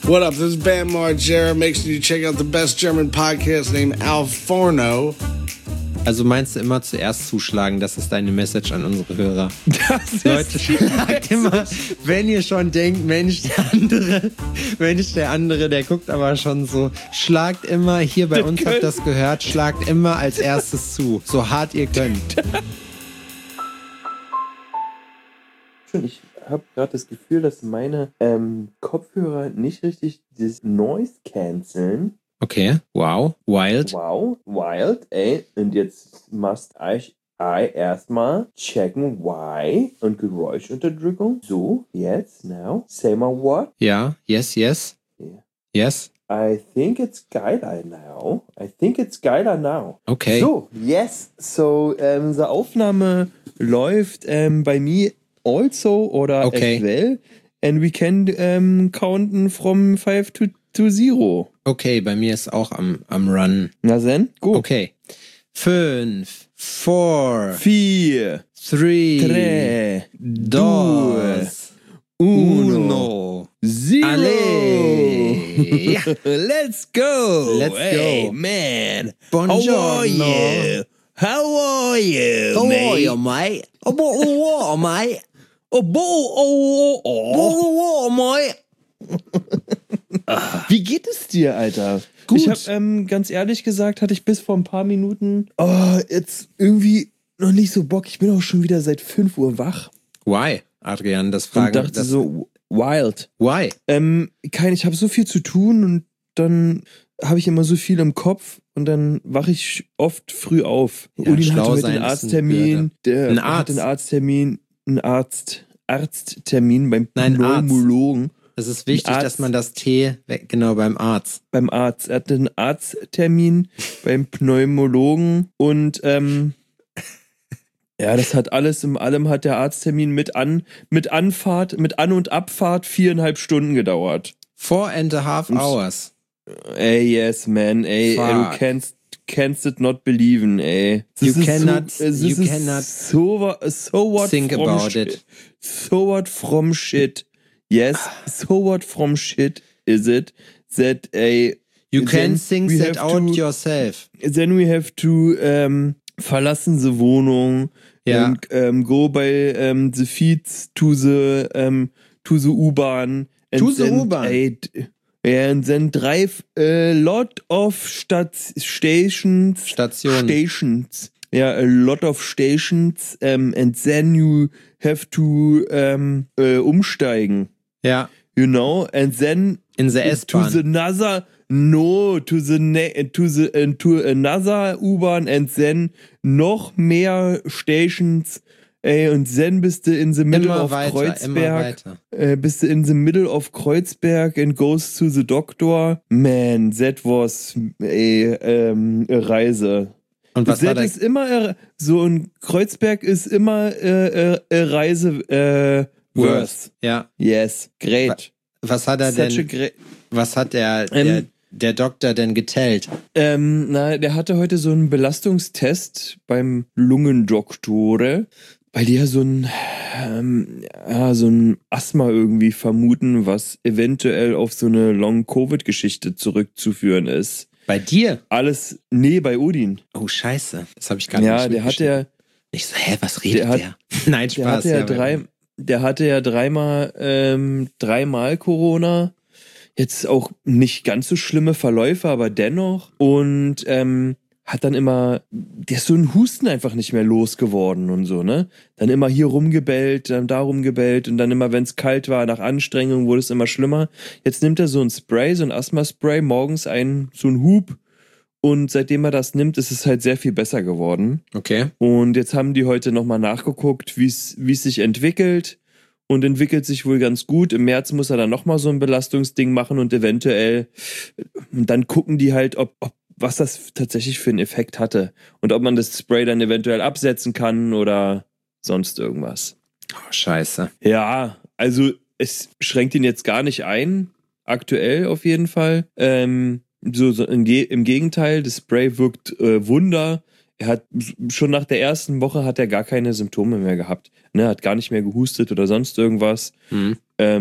What up? This is Bam Margera. Make sure you check out the best German podcast named Al Forno. Also meinst du immer zuerst zuschlagen, das ist deine Message an unsere Hörer. Das ist Leute, schlagt immer, wenn ihr schon denkt, Mensch, der andere, der guckt aber schon so, schlagt immer, hier bei uns habt ihr das gehört, schlagt immer als erstes zu, so hart ihr könnt. Ich habe gerade das Gefühl, dass meine Kopfhörer nicht richtig das Noise canceln. Okay, wow, wild. Wow, wild, ey. Und jetzt must ich erstmal checken, why und Geräuschunterdrückung. So, jetzt, now. Say my what? Ja, yes. Yeah. Yes. I think it's geiler now. Okay. So, yes. So, unsere Aufnahme läuft bei mir also oder okay. as well. And we can counten from 5 to 0. Okay, bei mir ist auch am Run. Na then, go. Okay. 5, 4, 4, 3, 2, 1, 0. Alle. Ja. Let's go. Hey, man. Buongiorno. How are you? How are you, mate? Mate? Mate? Wie geht es dir, Alter? Gut. Ich habe ganz ehrlich gesagt, hatte ich bis vor ein paar Minuten jetzt irgendwie noch nicht so Bock. Ich bin auch schon wieder seit 5 Uhr wach. Why, Adrian? Das fragen. Und dachte so, wild. Why? Ich habe so viel zu tun und dann habe ich immer so viel im Kopf und dann wache ich oft früh auf. Ja, Udin hatte heute sein einen ist Arzttermin. Ein Arzt? Arzttermin beim Pneumologen. Es ist wichtig, dass man das T, genau, beim Arzt. Beim Arzt. Er hatte einen Arzttermin beim Pneumologen und ja, das hat alles in allem hat der Arzttermin mit An- und Abfahrt 4,5 Stunden gedauert. 4.5 hours. Ey, yes, man, ey, du canst it not believe, ey. You cannot so what think from about shit. it. So what from shit. Yes, so what from shit is it that you can think that out yourself. Then we have to verlassen the Wohnung and go by the feet to the U-Bahn. To the U-Bahn. And then drive a lot of stations. Yeah, a lot of stations. And then you have to umsteigen. Ja. You know, and then in the S-Bahn. To another U-Bahn and then noch mehr Stations. Ey, und then bist du in the middle of Kreuzberg. Bist du in the middle of Kreuzberg and goes to the doctor. Man, that was a Reise. Und was war das? Ist immer so ein Kreuzberg ist immer Reise worth. Ja. Yes, great. Was hat er denn? Was hat der Doktor denn geteilt? Der hatte heute so einen Belastungstest beim Lungendoktore, weil die ja so ein Asthma irgendwie vermuten, was eventuell auf so eine Long-Covid-Geschichte zurückzuführen ist. Bei dir? Bei Udin. Oh, scheiße. Das habe ich gar nicht mitbekommen. Ich so, was redet der? Nein, Spaß. Der hatte ja dreimal Corona. Jetzt auch nicht ganz so schlimme Verläufe, aber dennoch. Und hat dann immer, der ist so ein Husten einfach nicht mehr losgeworden und so, ne? Dann immer hier rumgebellt, dann da rumgebellt und dann immer, wenn es kalt war, nach Anstrengung wurde es immer schlimmer. Jetzt nimmt er so ein Spray, so ein Asthma-Spray, morgens so ein Hub und seitdem er das nimmt, ist es halt sehr viel besser geworden. Okay. Und jetzt haben die heute nochmal nachgeguckt, wie es sich entwickelt und entwickelt sich wohl ganz gut. Im März muss er dann nochmal so ein Belastungsding machen und eventuell, dann gucken die halt, was das tatsächlich für einen Effekt hatte und ob man das Spray dann eventuell absetzen kann oder sonst irgendwas. Oh, scheiße. Ja, also es schränkt ihn jetzt gar nicht ein, aktuell auf jeden Fall. Im Gegenteil, das Spray wirkt Wunder. Er hat schon nach der ersten Woche hat er gar keine Symptome mehr gehabt. Ne, hat gar nicht mehr gehustet oder sonst irgendwas.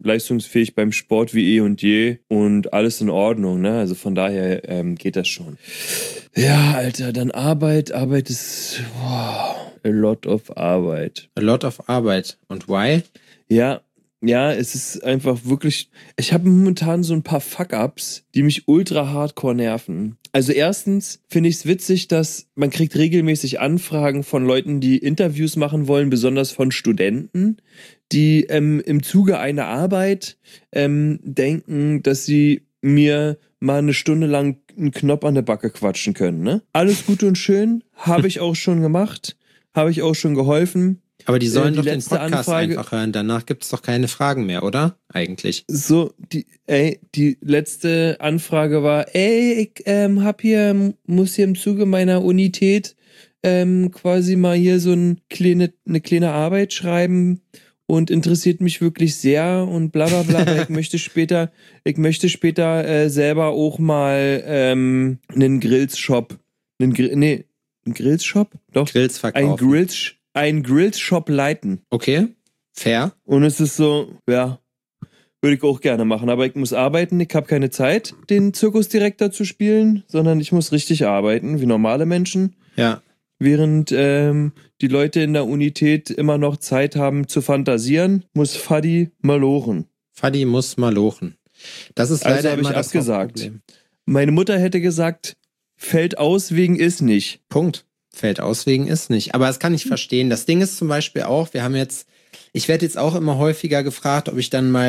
leistungsfähig beim Sport wie eh und je und alles in Ordnung, ne? Also von daher geht das schon. Ja, Alter, dann Arbeit ist a lot of Arbeit. A lot of Arbeit. Und why? Ja, es ist einfach wirklich, ich habe momentan so ein paar Fuck-Ups, die mich ultra hardcore nerven. Also erstens finde ich es witzig, dass man kriegt regelmäßig Anfragen von Leuten, die Interviews machen wollen, besonders von Studenten, die im Zuge einer Arbeit denken, dass sie mir mal eine Stunde lang einen Knopf an der Backe quatschen können. Ne? Alles gut und schön, habe ich auch schon gemacht, habe ich auch schon geholfen. Aber die sollen doch den letzte Podcast Anfrage einfach hören. Danach gibt es doch keine Fragen mehr, oder? Eigentlich. So, die letzte Anfrage war, ich muss hier im Zuge meiner Unität quasi mal hier so eine kleine Arbeit schreiben und interessiert mich wirklich sehr und bla bla bla. Ich möchte später selber auch mal einen Grillshop, einen Grillshop? Doch. Grills verkaufen. Ein Grillshop leiten. Okay, fair. Und es ist so, ja, würde ich auch gerne machen, aber ich muss arbeiten, ich habe keine Zeit, den Zirkusdirektor zu spielen, sondern ich muss richtig arbeiten, wie normale Menschen. Ja. Während die Leute in der Unität immer noch Zeit haben zu fantasieren, muss Fadi malochen. Fadi muss malochen. Das ist Also leider habe immer ich das abgesagt. Hauptproblem. Meine Mutter hätte gesagt, fällt aus wegen ist nicht. Punkt. Fällt aus wegen ist nicht. Aber das kann ich verstehen. Das Ding ist zum Beispiel auch, ich werde jetzt auch immer häufiger gefragt, ob ich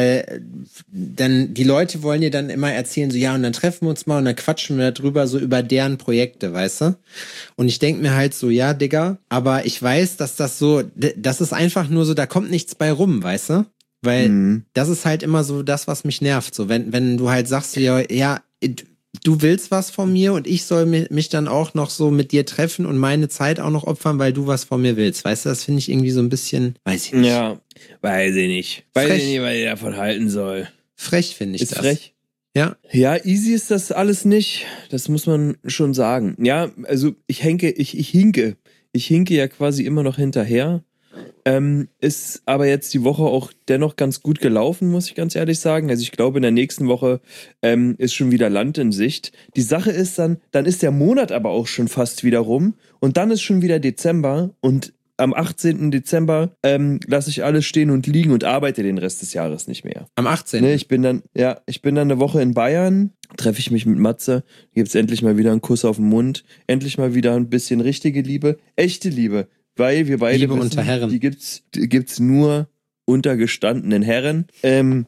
die Leute wollen dir dann immer erzählen, so ja, und dann treffen wir uns mal und dann quatschen wir darüber, so über deren Projekte, weißt du? Und ich denke mir halt so, ja, Digga, aber ich weiß, dass das ist einfach nur so, da kommt nichts bei rum, weißt du? Weil das ist halt immer so das, was mich nervt. So, wenn du halt sagst, ja, du willst was von mir und ich soll mich dann auch noch so mit dir treffen und meine Zeit auch noch opfern, weil du was von mir willst. Weißt du, das finde ich irgendwie so ein bisschen, weiß ich nicht. Ja, weiß ich nicht. Weiß ich nicht, was ich davon halten soll. Frech finde ich das. Ist frech. Ja. Ja, easy ist das alles nicht. Das muss man schon sagen. Ja, also ich hinke ja quasi immer noch hinterher. Ist aber jetzt die Woche auch dennoch ganz gut gelaufen, muss ich ganz ehrlich sagen. Also ich glaube, in der nächsten Woche ist schon wieder Land in Sicht. Die Sache ist dann ist der Monat aber auch schon fast wieder rum und dann ist schon wieder Dezember und am 18. Dezember lasse ich alles stehen und liegen und arbeite den Rest des Jahres nicht mehr. Am 18. Ne, ich bin dann eine Woche in Bayern, treffe ich mich mit Matze, gibt's endlich mal wieder einen Kuss auf den Mund, endlich mal wieder ein bisschen richtige Liebe, echte Liebe. Weil wir beide Liebe wissen, unter Herren. Die gibt's nur unter gestandenen Herren. Herren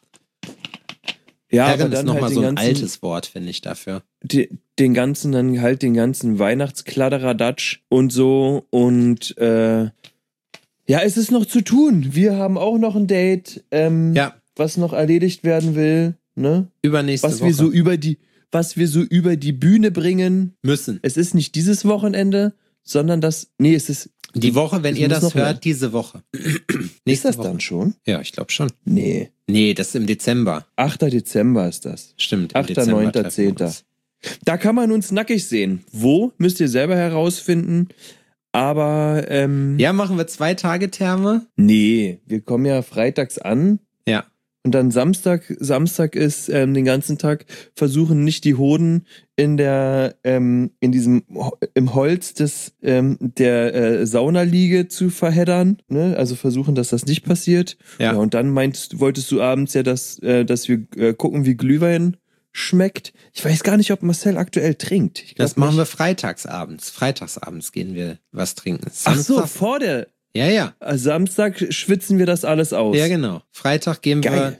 aber dann ist nochmal halt so ein altes Wort, finde ich, dafür. Den ganzen Weihnachtskladderadatsch und so und es ist noch zu tun. Wir haben auch noch ein Date, was noch erledigt werden will, ne? Übernächste Woche. Was wir so über die Bühne bringen müssen. Es ist nicht dieses Wochenende, sondern es ist die Woche, wenn ihr das hört, diese Woche. Ist das dann schon? Ja, ich glaube schon. Nee, das ist im Dezember. 8. Dezember ist das. Stimmt. 8., 9., 10. Da kann man uns nackig sehen. Wo? Müsst ihr selber herausfinden. Aber, machen wir 2 Tage Therme? Nee, wir kommen ja freitags an. Ja. Und dann Samstag ist den ganzen Tag versuchen nicht die Hoden im Holz der Saunaliege zu verheddern, ne? Also versuchen, dass das nicht passiert. Ja. Und dann wolltest du abends ja, dass wir gucken, wie Glühwein schmeckt. Ich weiß gar nicht, ob Marcel aktuell trinkt. Das machen wir freitagsabends. Freitagsabends gehen wir was trinken. Samstag, ach so, vor der... Ja. Samstag schwitzen wir das alles aus. Ja, genau. Freitag da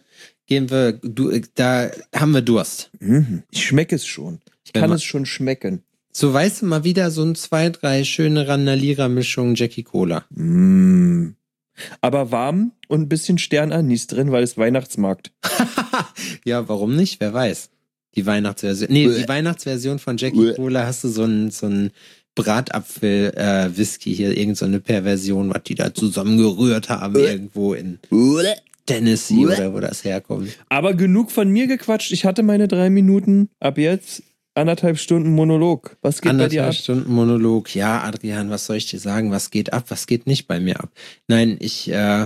haben wir Durst. Ich schmecke es schon. Ich kann es schon schmecken. So, weißt du, mal wieder so 2, 3 schöne Randalierer-Mischungen Jackie Cola. Aber warm und ein bisschen Sternanis drin, weil es Weihnachtsmarkt. Ja, warum nicht? Wer weiß. Die Weihnachtsversion. Nee, die Weihnachtsversion von Jackie Cola hast du so ein Bratapfel-Whisky hier, irgend so eine Perversion, was die da zusammengerührt haben, irgendwo in Tennessee oder wo das herkommt. Aber genug von mir gequatscht. Ich hatte meine 3 Minuten. Ab jetzt 1,5 Stunden Monolog. Was geht bei dir ab? 1,5 Stunden Monolog. Ja, Adrian, was soll ich dir sagen? Was geht ab? Was geht nicht bei mir ab? Nein, ich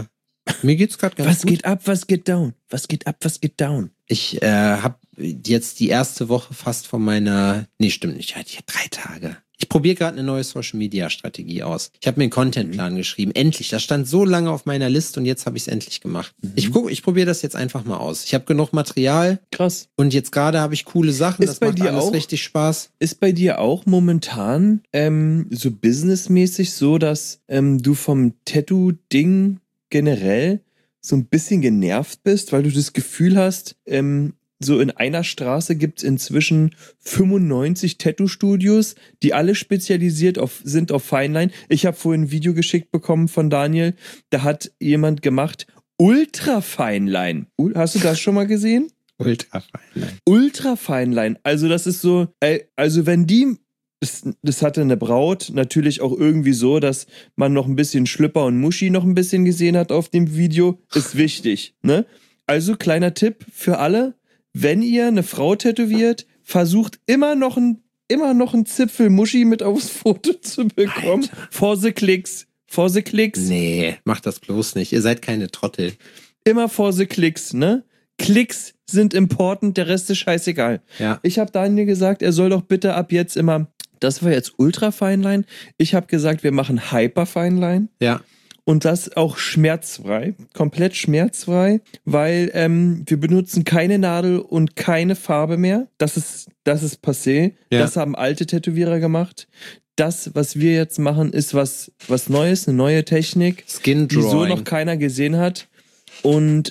Mir geht's gerade ganz Was gut. geht ab, was geht down? Was geht ab, was geht down? Ich habe jetzt die erste Woche fast von meiner... Nee, stimmt nicht. Ich hatte 3 Tage. Ich probiere gerade eine neue Social-Media-Strategie aus. Ich habe mir einen Contentplan geschrieben. Endlich. Das stand so lange auf meiner Liste und jetzt habe ich es endlich gemacht. Ich probiere das jetzt einfach mal aus. Ich habe genug Material. Krass. Und jetzt gerade habe ich coole Sachen. Ist Das bei macht dir alles auch? richtig Spaß. Ist bei dir auch momentan so businessmäßig so, dass du vom Tattoo-Ding generell so ein bisschen genervt bist, weil du das Gefühl hast, so in einer Straße gibt's inzwischen 95 Tattoo-Studios, die alle spezialisiert sind auf Fineline. Ich habe vorhin ein Video geschickt bekommen von Daniel, da hat jemand gemacht Ultra Fineline. Hast du das schon mal gesehen? Ultra Fineline. Ultra Fineline. Also das ist so, also wenn die, das hatte eine Braut natürlich auch irgendwie so, dass man noch ein bisschen Schlüpper und Muschi noch ein bisschen gesehen hat auf dem Video, ist wichtig, ne? Also kleiner Tipp für alle, wenn ihr eine Frau tätowiert, versucht immer noch einen Zipfel Muschi mit aufs Foto zu bekommen. Alter. For the clicks. For the clicks. Nee, macht das bloß nicht. Ihr seid keine Trottel. Immer for the clicks, ne? Klicks sind important, der Rest ist scheißegal. Ja. Ich habe Daniel gesagt, er soll doch bitte ab jetzt immer, das war jetzt Ultra Fineline, ich habe gesagt, wir machen Hyper Fineline. Ja. Und das auch schmerzfrei, komplett schmerzfrei, weil wir benutzen keine Nadel und keine Farbe mehr. Das ist passé. Ja. Das haben alte Tätowierer gemacht. Das, was wir jetzt machen, ist was Neues, eine neue Technik, Skin die so Drawing. noch keiner gesehen hat. Und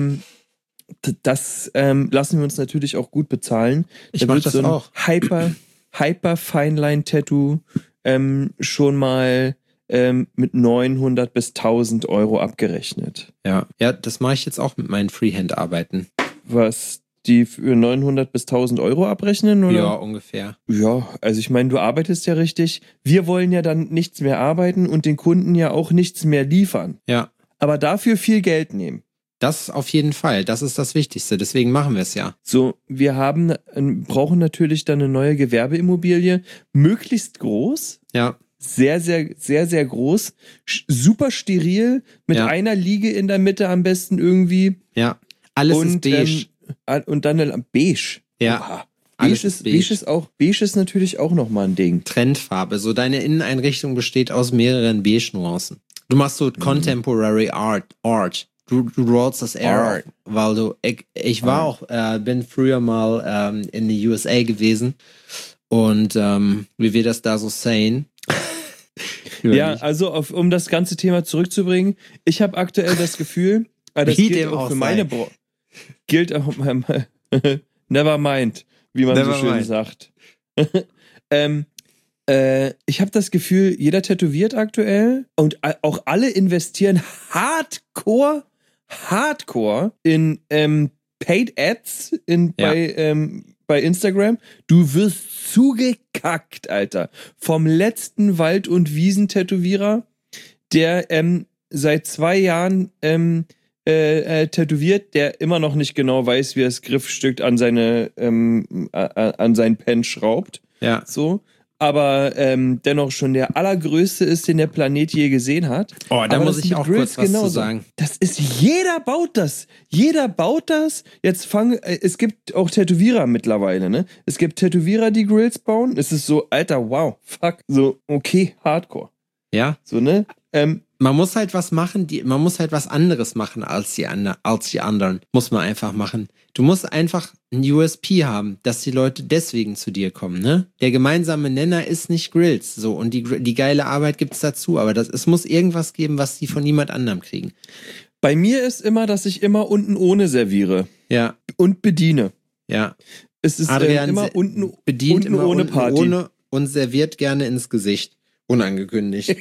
das lassen wir uns natürlich auch gut bezahlen. Ich Da mach wird das so ein auch. Hyper Fineline Tattoo schon mal mit 900 bis 1000 Euro abgerechnet. Ja. Ja, das mache ich jetzt auch mit meinen Freehand-Arbeiten. Was die für 900 bis 1000 Euro abrechnen, oder? Ja, ungefähr. Ja, also ich meine, du arbeitest ja richtig. Wir wollen ja dann nichts mehr arbeiten und den Kunden ja auch nichts mehr liefern. Ja. Aber dafür viel Geld nehmen. Das auf jeden Fall. Das ist das Wichtigste. Deswegen machen wir es ja. So, wir brauchen natürlich dann eine neue Gewerbeimmobilie, möglichst groß. Ja. Sehr, sehr, sehr, sehr groß. Super steril, mit Ja. einer Liege in der Mitte am besten irgendwie. Ja. Alles ist beige. Und dann beige. Ja. Oha. Alles Beige ist natürlich auch nochmal ein Ding. Trendfarbe. So deine Inneneinrichtung besteht aus mehreren Beige-Nuancen. Du machst so Contemporary Art. Du rollst das Air, weil ich war auch, bin früher mal in die USA gewesen und wie wir das da so sehen. Ja, also um das ganze Thema zurückzubringen, ich habe aktuell das Gefühl, das Wie gilt dem auch auch für sei. meine gilt auch never mind, wie man Never so schön mind. sagt. Ich habe das Gefühl, jeder tätowiert aktuell und auch alle investieren hardcore in Paid Ads bei Instagram. Du wirst zugekackt, Alter. Vom letzten Wald- und Wiesentätowierer, der seit 2 Jahren tätowiert, der immer noch nicht genau weiß, wie er das Griffstück an seinen Pen schraubt. Ja. So. Aber dennoch schon der allergrößte ist, den der Planet je gesehen hat. Oh, da Aber muss das ich mit auch Grills kurz was zu genauso. sagen. Das ist, jeder baut das. Jetzt es gibt auch Tätowierer mittlerweile, ne? Es gibt Tätowierer, die Grills bauen. Es ist so, Alter, wow, fuck. So, okay, Hardcore. Ja. So, ne? Man muss halt was machen, man muss halt was anderes machen als die anderen. Muss man einfach machen. Du musst einfach ein USP haben, dass die Leute deswegen zu dir kommen, ne? Der gemeinsame Nenner ist nicht Grills, so. Und die geile Arbeit gibt's dazu, aber es muss irgendwas geben, was die von niemand anderem kriegen. Bei mir ist immer, dass ich immer unten ohne serviere. Ja. Und bediene. Ja. Es ist Adrian immer unten bedient unten immer ohne unten Party. ohne und serviert gerne ins Gesicht. Unangekündigt.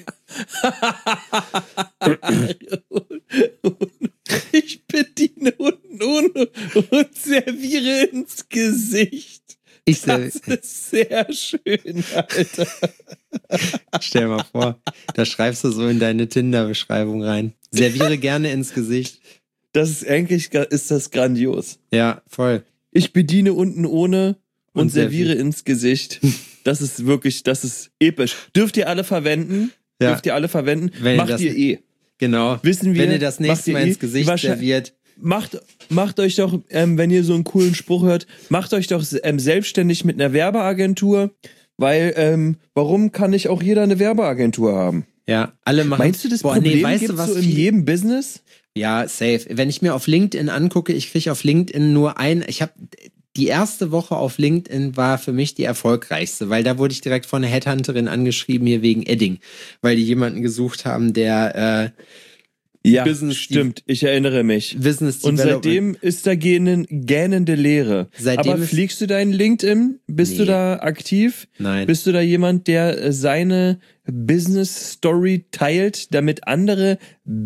Ich bediene unten ohne und serviere ins Gesicht. Das ist sehr schön, Alter. Stell mal vor, da schreibst du so in deine Tinder-Beschreibung rein. Serviere gerne ins Gesicht. Das ist eigentlich, ist das grandios. Ja, voll. Ich bediene unten ohne und Und serviere ins Gesicht. Das ist wirklich, das ist episch. Dürft ihr alle verwenden? Ja. Dürft ihr alle verwenden? Wenn Macht das- ihr eh. Genau. Wissen wir, wenn ihr das nächste Mal ins Gesicht serviert. Macht euch doch, wenn ihr so einen coolen Spruch hört, macht euch doch selbstständig mit einer Werbeagentur, weil warum kann nicht auch jeder eine Werbeagentur haben? Ja, alle machen. Meinst du, das Problem gibt's so in jedem Business? Ja, safe. Wenn ich mir auf LinkedIn angucke, ich kriege auf LinkedIn nur die erste Woche auf LinkedIn war für mich die erfolgreichste, weil da wurde ich direkt von einer Headhunterin angeschrieben, hier wegen Edding, weil die jemanden gesucht haben, der ja, stimmt. Ich erinnere mich. Und seitdem ist da gähnende Leere. Aber pflegst du deinen LinkedIn? Bist du da aktiv? Nein. Bist du da jemand, der seine Business-Story teilt, damit andere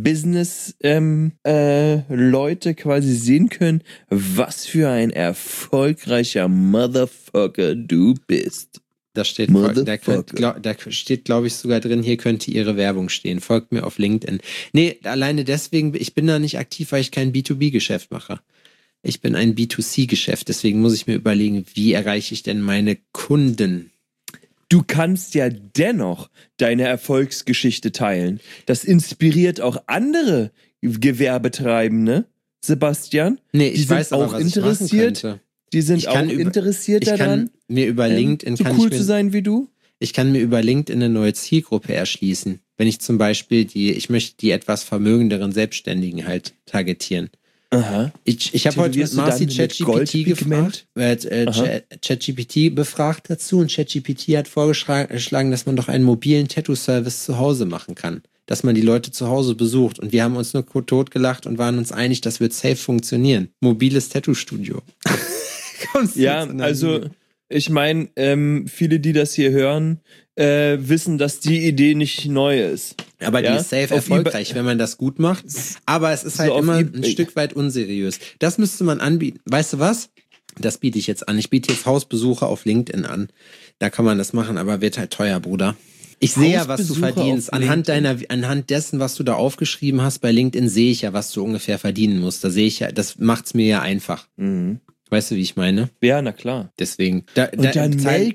Business-Leute quasi sehen können, was für ein erfolgreicher Motherfucker du bist? Da steht, glaube ich, sogar drin, hier könnte ihre Werbung stehen. Folgt mir auf LinkedIn. Nee, alleine deswegen, ich bin da nicht aktiv, weil ich kein B2B-Geschäft mache. Ich bin ein B2C-Geschäft, deswegen muss ich mir überlegen, wie erreiche ich denn meine Kunden? Du kannst ja dennoch deine Erfolgsgeschichte teilen. Das inspiriert auch andere Gewerbetreibende, Sebastian. Nee, ich weiß aber, was interessiert. Ich machen könnte. Die sind auch interessiert daran, mir über LinkedIn so cool zu sein wie du. Ich kann mir über LinkedIn eine neue Zielgruppe erschließen. Wenn ich zum Beispiel ich möchte die etwas vermögenderen Selbstständigen halt targetieren. Aha. Ich habe heute mit Marci ChatGPT gefragt, ChatGPT befragt dazu und ChatGPT hat vorgeschlagen, dass man doch einen mobilen Tattoo-Service zu Hause machen kann. Dass man die Leute zu Hause besucht. Und wir haben uns nur totgelacht und waren uns einig, das wird safe funktionieren. Mobiles Tattoo-Studio. Ja, also ich meine, viele, die das hier hören, wissen, dass die Idee nicht neu ist. Aber die ist safe erfolgreich, wenn man das gut macht. Aber es ist halt immer ein Stück weit unseriös. Das müsste man anbieten. Weißt du was? Das biete ich jetzt an. Ich biete jetzt Hausbesuche auf LinkedIn an. Da kann man das machen, aber wird halt teuer, Bruder. Ich sehe ja, was du verdienst. Anhand dessen, was du da aufgeschrieben hast bei LinkedIn, sehe ich ja, was du ungefähr verdienen musst. Da sehe ich ja, das macht's mir ja einfach. Mhm. Weißt du, wie ich meine? Ja, na klar. Deswegen. Dann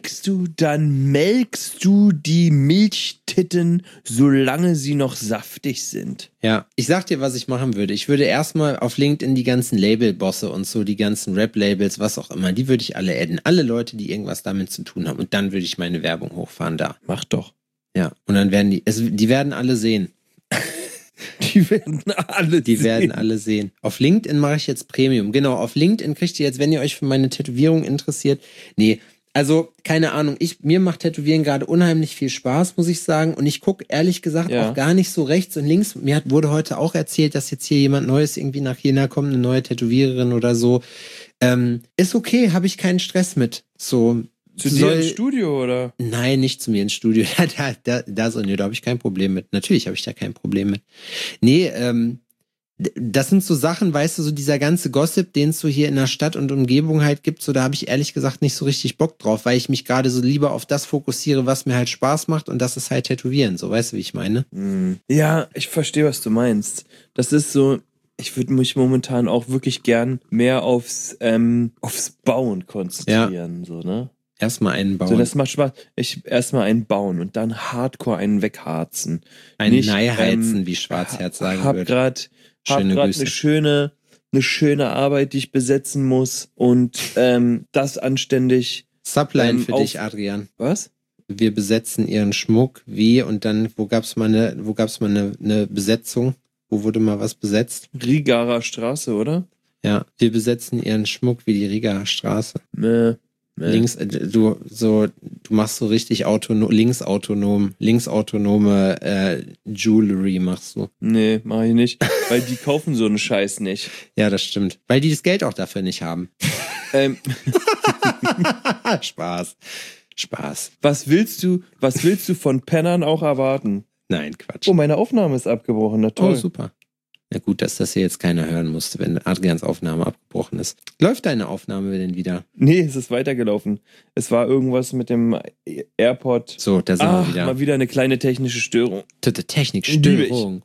melkst du die Milchtitten, solange sie noch saftig sind. Ja. Ich sag dir, was ich machen würde. Ich würde erstmal auf LinkedIn die ganzen Labelbosse und so, die ganzen Rap-Labels, was auch immer, die würde ich alle adden. Alle Leute, die irgendwas damit zu tun haben. Und dann würde ich meine Werbung hochfahren da. Mach doch. Ja. Und dann werden die werden alle sehen. Die werden alle sehen. Auf LinkedIn mache ich jetzt Premium. Genau, auf LinkedIn kriegt ihr jetzt, wenn ihr euch für meine Tätowierung interessiert. Nee, also, keine Ahnung. Mir macht Tätowieren gerade unheimlich viel Spaß, muss ich sagen. Und ich gucke ehrlich gesagt auch gar nicht so rechts und links. Wurde heute auch erzählt, dass jetzt hier jemand Neues irgendwie nach Jena kommt, eine neue Tätowiererin oder so. Ist okay, habe ich keinen Stress mit. So. Zu dir ins Studio, oder? Nein, nicht zu mir ins Studio. Da habe ich kein Problem mit. Natürlich habe ich da kein Problem mit. Nee, das sind so Sachen, weißt du, so dieser ganze Gossip, den es so hier in der Stadt und Umgebung halt gibt, so da habe ich ehrlich gesagt nicht so richtig Bock drauf, weil ich mich gerade so lieber auf das fokussiere, was mir halt Spaß macht und das ist halt Tätowieren. So, weißt du, wie ich meine? Ja, ich verstehe, was du meinst. Das ist so, ich würde mich momentan auch wirklich gern mehr aufs Bauen konzentrieren, so, ne? Erstmal einen bauen. So, das macht Spaß. Erstmal einen bauen und dann hardcore einen wegharzen. Einen Neiheizen, wie Schwarzherz sagen würde. Hab grad eine schöne Arbeit, die ich besetzen muss und das anständig. Subline für dich, Adrian. Was? Wir besetzen ihren Schmuck, wie und dann, wo gab's mal eine Besetzung? Wo wurde mal was besetzt? Rigarer Straße, oder? Ja, wir besetzen ihren Schmuck wie die Rigarer Straße. Links, du machst so richtig linksautonome Jewelry machst du. Nee, mach ich nicht, weil die kaufen so einen Scheiß nicht. Ja, das stimmt. Weil die das Geld auch dafür nicht haben. Spaß. Was willst du von Pennern auch erwarten? Nein, Quatsch. Oh, meine Aufnahme ist abgebrochen, na toll. Oh, super. Na gut, dass das hier jetzt keiner hören musste, wenn Adrians Aufnahme abgebrochen ist. Läuft deine Aufnahme denn wieder? Nee, es ist weitergelaufen. Es war irgendwas mit dem AirPod. So, da sind wir wieder. Mal wieder eine kleine technische Störung. Technikstörung.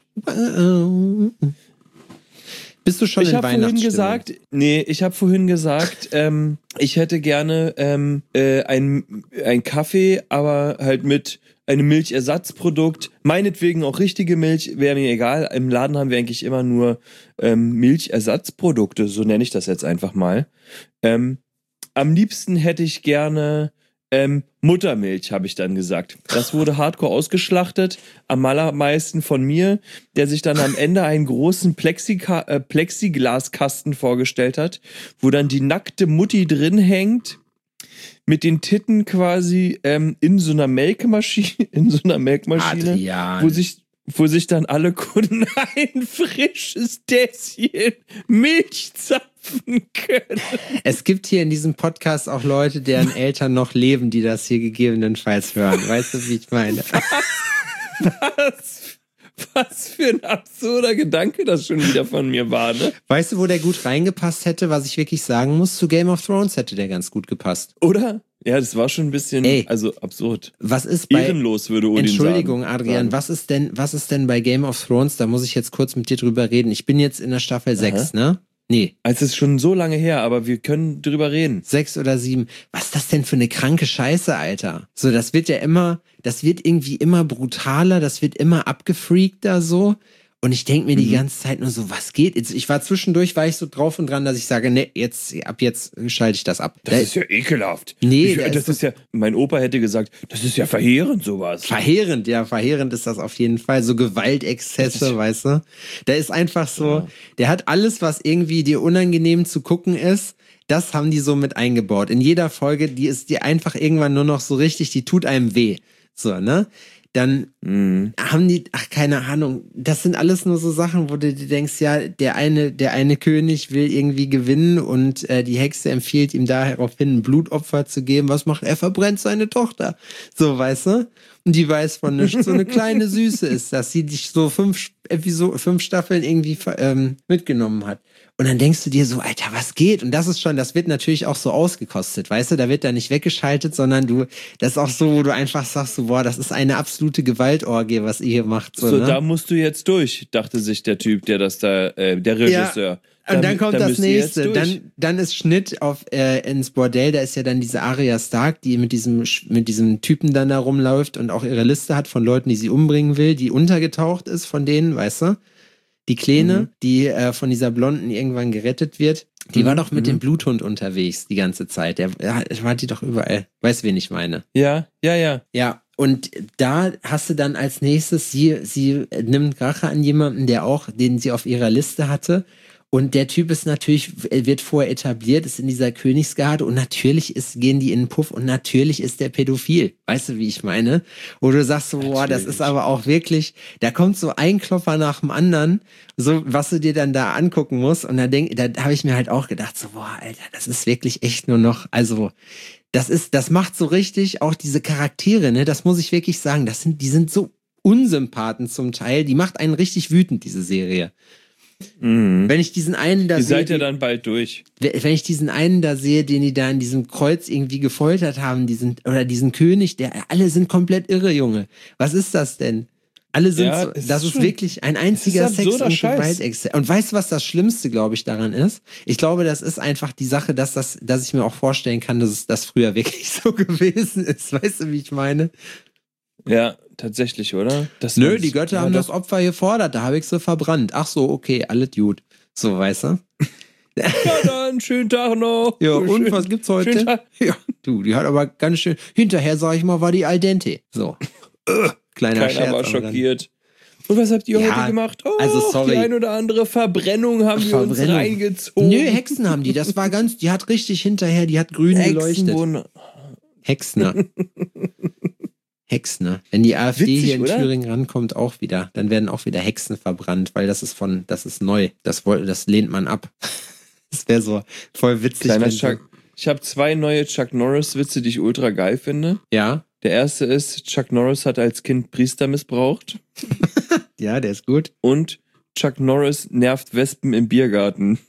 Bist du schon in Weihnachtsstimmung? Ich habe vorhin gesagt, ich hätte gerne einen Kaffee, aber halt mit ein Milchersatzprodukt, meinetwegen auch richtige Milch, wäre mir egal. Im Laden haben wir eigentlich immer nur Milchersatzprodukte, so nenne ich das jetzt einfach mal. Am liebsten hätte ich gerne Muttermilch, habe ich dann gesagt. Das wurde hardcore ausgeschlachtet, am allermeisten von mir, der sich dann am Ende einen großen Plexiglaskasten vorgestellt hat, wo dann die nackte Mutti drin hängt, mit den Titten quasi in so einer Melkmaschine, Adrian. wo sich dann alle Kunden ein frisches Tässchen Milch zapfen können. Es gibt hier in diesem Podcast auch Leute, deren Eltern noch leben, die das hier gegebenenfalls hören. Weißt du, wie ich meine? Was für ein absurder Gedanke das schon wieder von mir war, ne? Weißt du, wo der gut reingepasst hätte, was ich wirklich sagen muss? Zu Game of Thrones hätte der ganz gut gepasst. Oder? Ja, das war schon ein bisschen, absurd. Was ist bei... Ehrenlos, würde Odin Entschuldigung, sagen. Adrian, was ist denn bei Game of Thrones? Da muss ich jetzt kurz mit dir drüber reden. Ich bin jetzt in der Staffel 6, ne? Nee. Also es ist schon so lange her, aber wir können drüber reden. 6 oder 7. Was ist das denn für eine kranke Scheiße, Alter? So, das wird irgendwie immer brutaler, das wird immer abgefreakter so. Und ich denke mir die ganze Zeit nur so, was geht? Ich war zwischendurch so drauf und dran, dass ich sage, nee, ab jetzt schalte ich das ab. Das ist ja ekelhaft. Nee, das ist ja, mein Opa hätte gesagt, das ist ja verheerend, sowas. Verheerend ist das auf jeden Fall. So Gewaltexzesse, weißt du? Der ist einfach so, der hat alles, was irgendwie dir unangenehm zu gucken ist, das haben die so mit eingebaut. In jeder Folge, die ist dir einfach irgendwann nur noch so richtig, die tut einem weh. So, ne? Dann haben die, keine Ahnung, das sind alles nur so Sachen, wo du dir denkst, ja, der eine König will irgendwie gewinnen und die Hexe empfiehlt ihm daraufhin ein Blutopfer zu geben. Was macht er? Verbrennt seine Tochter. So, weißt du? Und die weiß von nichts. So eine kleine Süße ist, dass sie dich so 5 Staffeln irgendwie mitgenommen hat. Und dann denkst du dir so, Alter, was geht? Und das wird natürlich auch so ausgekostet, weißt du? Da wird da nicht weggeschaltet, sondern das ist auch so, wo du einfach sagst so, boah, das ist eine absolute Gewaltorgie, was ihr hier macht. So, ne? Da musst du jetzt durch, dachte sich der Typ, der das da, der Regisseur. Ja. Und dann kommt das nächste. Dann ist Schnitt ins Bordell. Da ist ja dann diese Arya Stark, die mit diesem Typen dann da rumläuft und auch ihre Liste hat von Leuten, die sie umbringen will, die untergetaucht ist von denen, weißt du? Die Kleine, die von dieser Blonden irgendwann gerettet wird, die war doch mit dem Bluthund unterwegs die ganze Zeit. Der war die doch überall. Weißt du, wen ich meine? Ja. Ja, und da hast du dann als nächstes, sie nimmt Rache an jemanden, den sie auf ihrer Liste hatte. Und der Typ wird vorher etabliert, ist in dieser Königsgarde und natürlich gehen die in den Puff und natürlich ist der pädophil. Weißt du, wie ich meine? Wo du sagst so, boah, das ist aber auch wirklich, da kommt so ein Klopfer nach dem anderen, so, was du dir dann da angucken musst. Und da habe ich mir halt auch gedacht, so, boah, Alter, das ist wirklich echt nur noch, also, das macht so richtig auch diese Charaktere, ne, das muss ich wirklich sagen, die sind so Unsympathen zum Teil, die macht einen richtig wütend, diese Serie. Wenn ich diesen einen da sehe. Ihr seid ja dann bald durch. Wenn ich diesen einen da sehe, den die da in diesem Kreuz irgendwie gefoltert haben, diesen König, alle sind komplett irre, Junge. Was ist das denn? Alle sind das ist wirklich ein einziger Sex- und Gewaltexzess. Und weißt du, was das Schlimmste, glaube ich, daran ist? Ich glaube, das ist einfach die Sache, dass ich mir auch vorstellen kann, dass das früher wirklich so gewesen ist. Weißt du, wie ich meine? Ja, tatsächlich, oder? Nö, die Götter haben das Opfer gefordert, da habe ich sie verbrannt. Ach so, okay, alles gut. So, weißt du? Ja, dann, schönen Tag noch. Ja, und was gibt's heute? Ja, du, die hat aber ganz schön, hinterher, sag ich mal, war die al dente. So. Kleiner Scherz. Keiner war schockiert. Und was habt ihr heute gemacht? Oh, also sorry. Die ein oder andere Verbrennung haben wir uns reingezogen. Nö, Hexen haben die. Das war die hat richtig hinterher, die hat grün geleuchtet. Hexner. Wenn die AfD witzig, hier in Thüringen rankommt, auch wieder, dann werden auch wieder Hexen verbrannt, weil das ist neu. Das lehnt man ab. Das wäre so voll witzig. Ich habe 2 neue Chuck Norris-Witze, die ich ultra geil finde. Ja. Der erste ist, Chuck Norris hat als Kind Priester missbraucht. Ja, der ist gut. Und Chuck Norris nervt Wespen im Biergarten.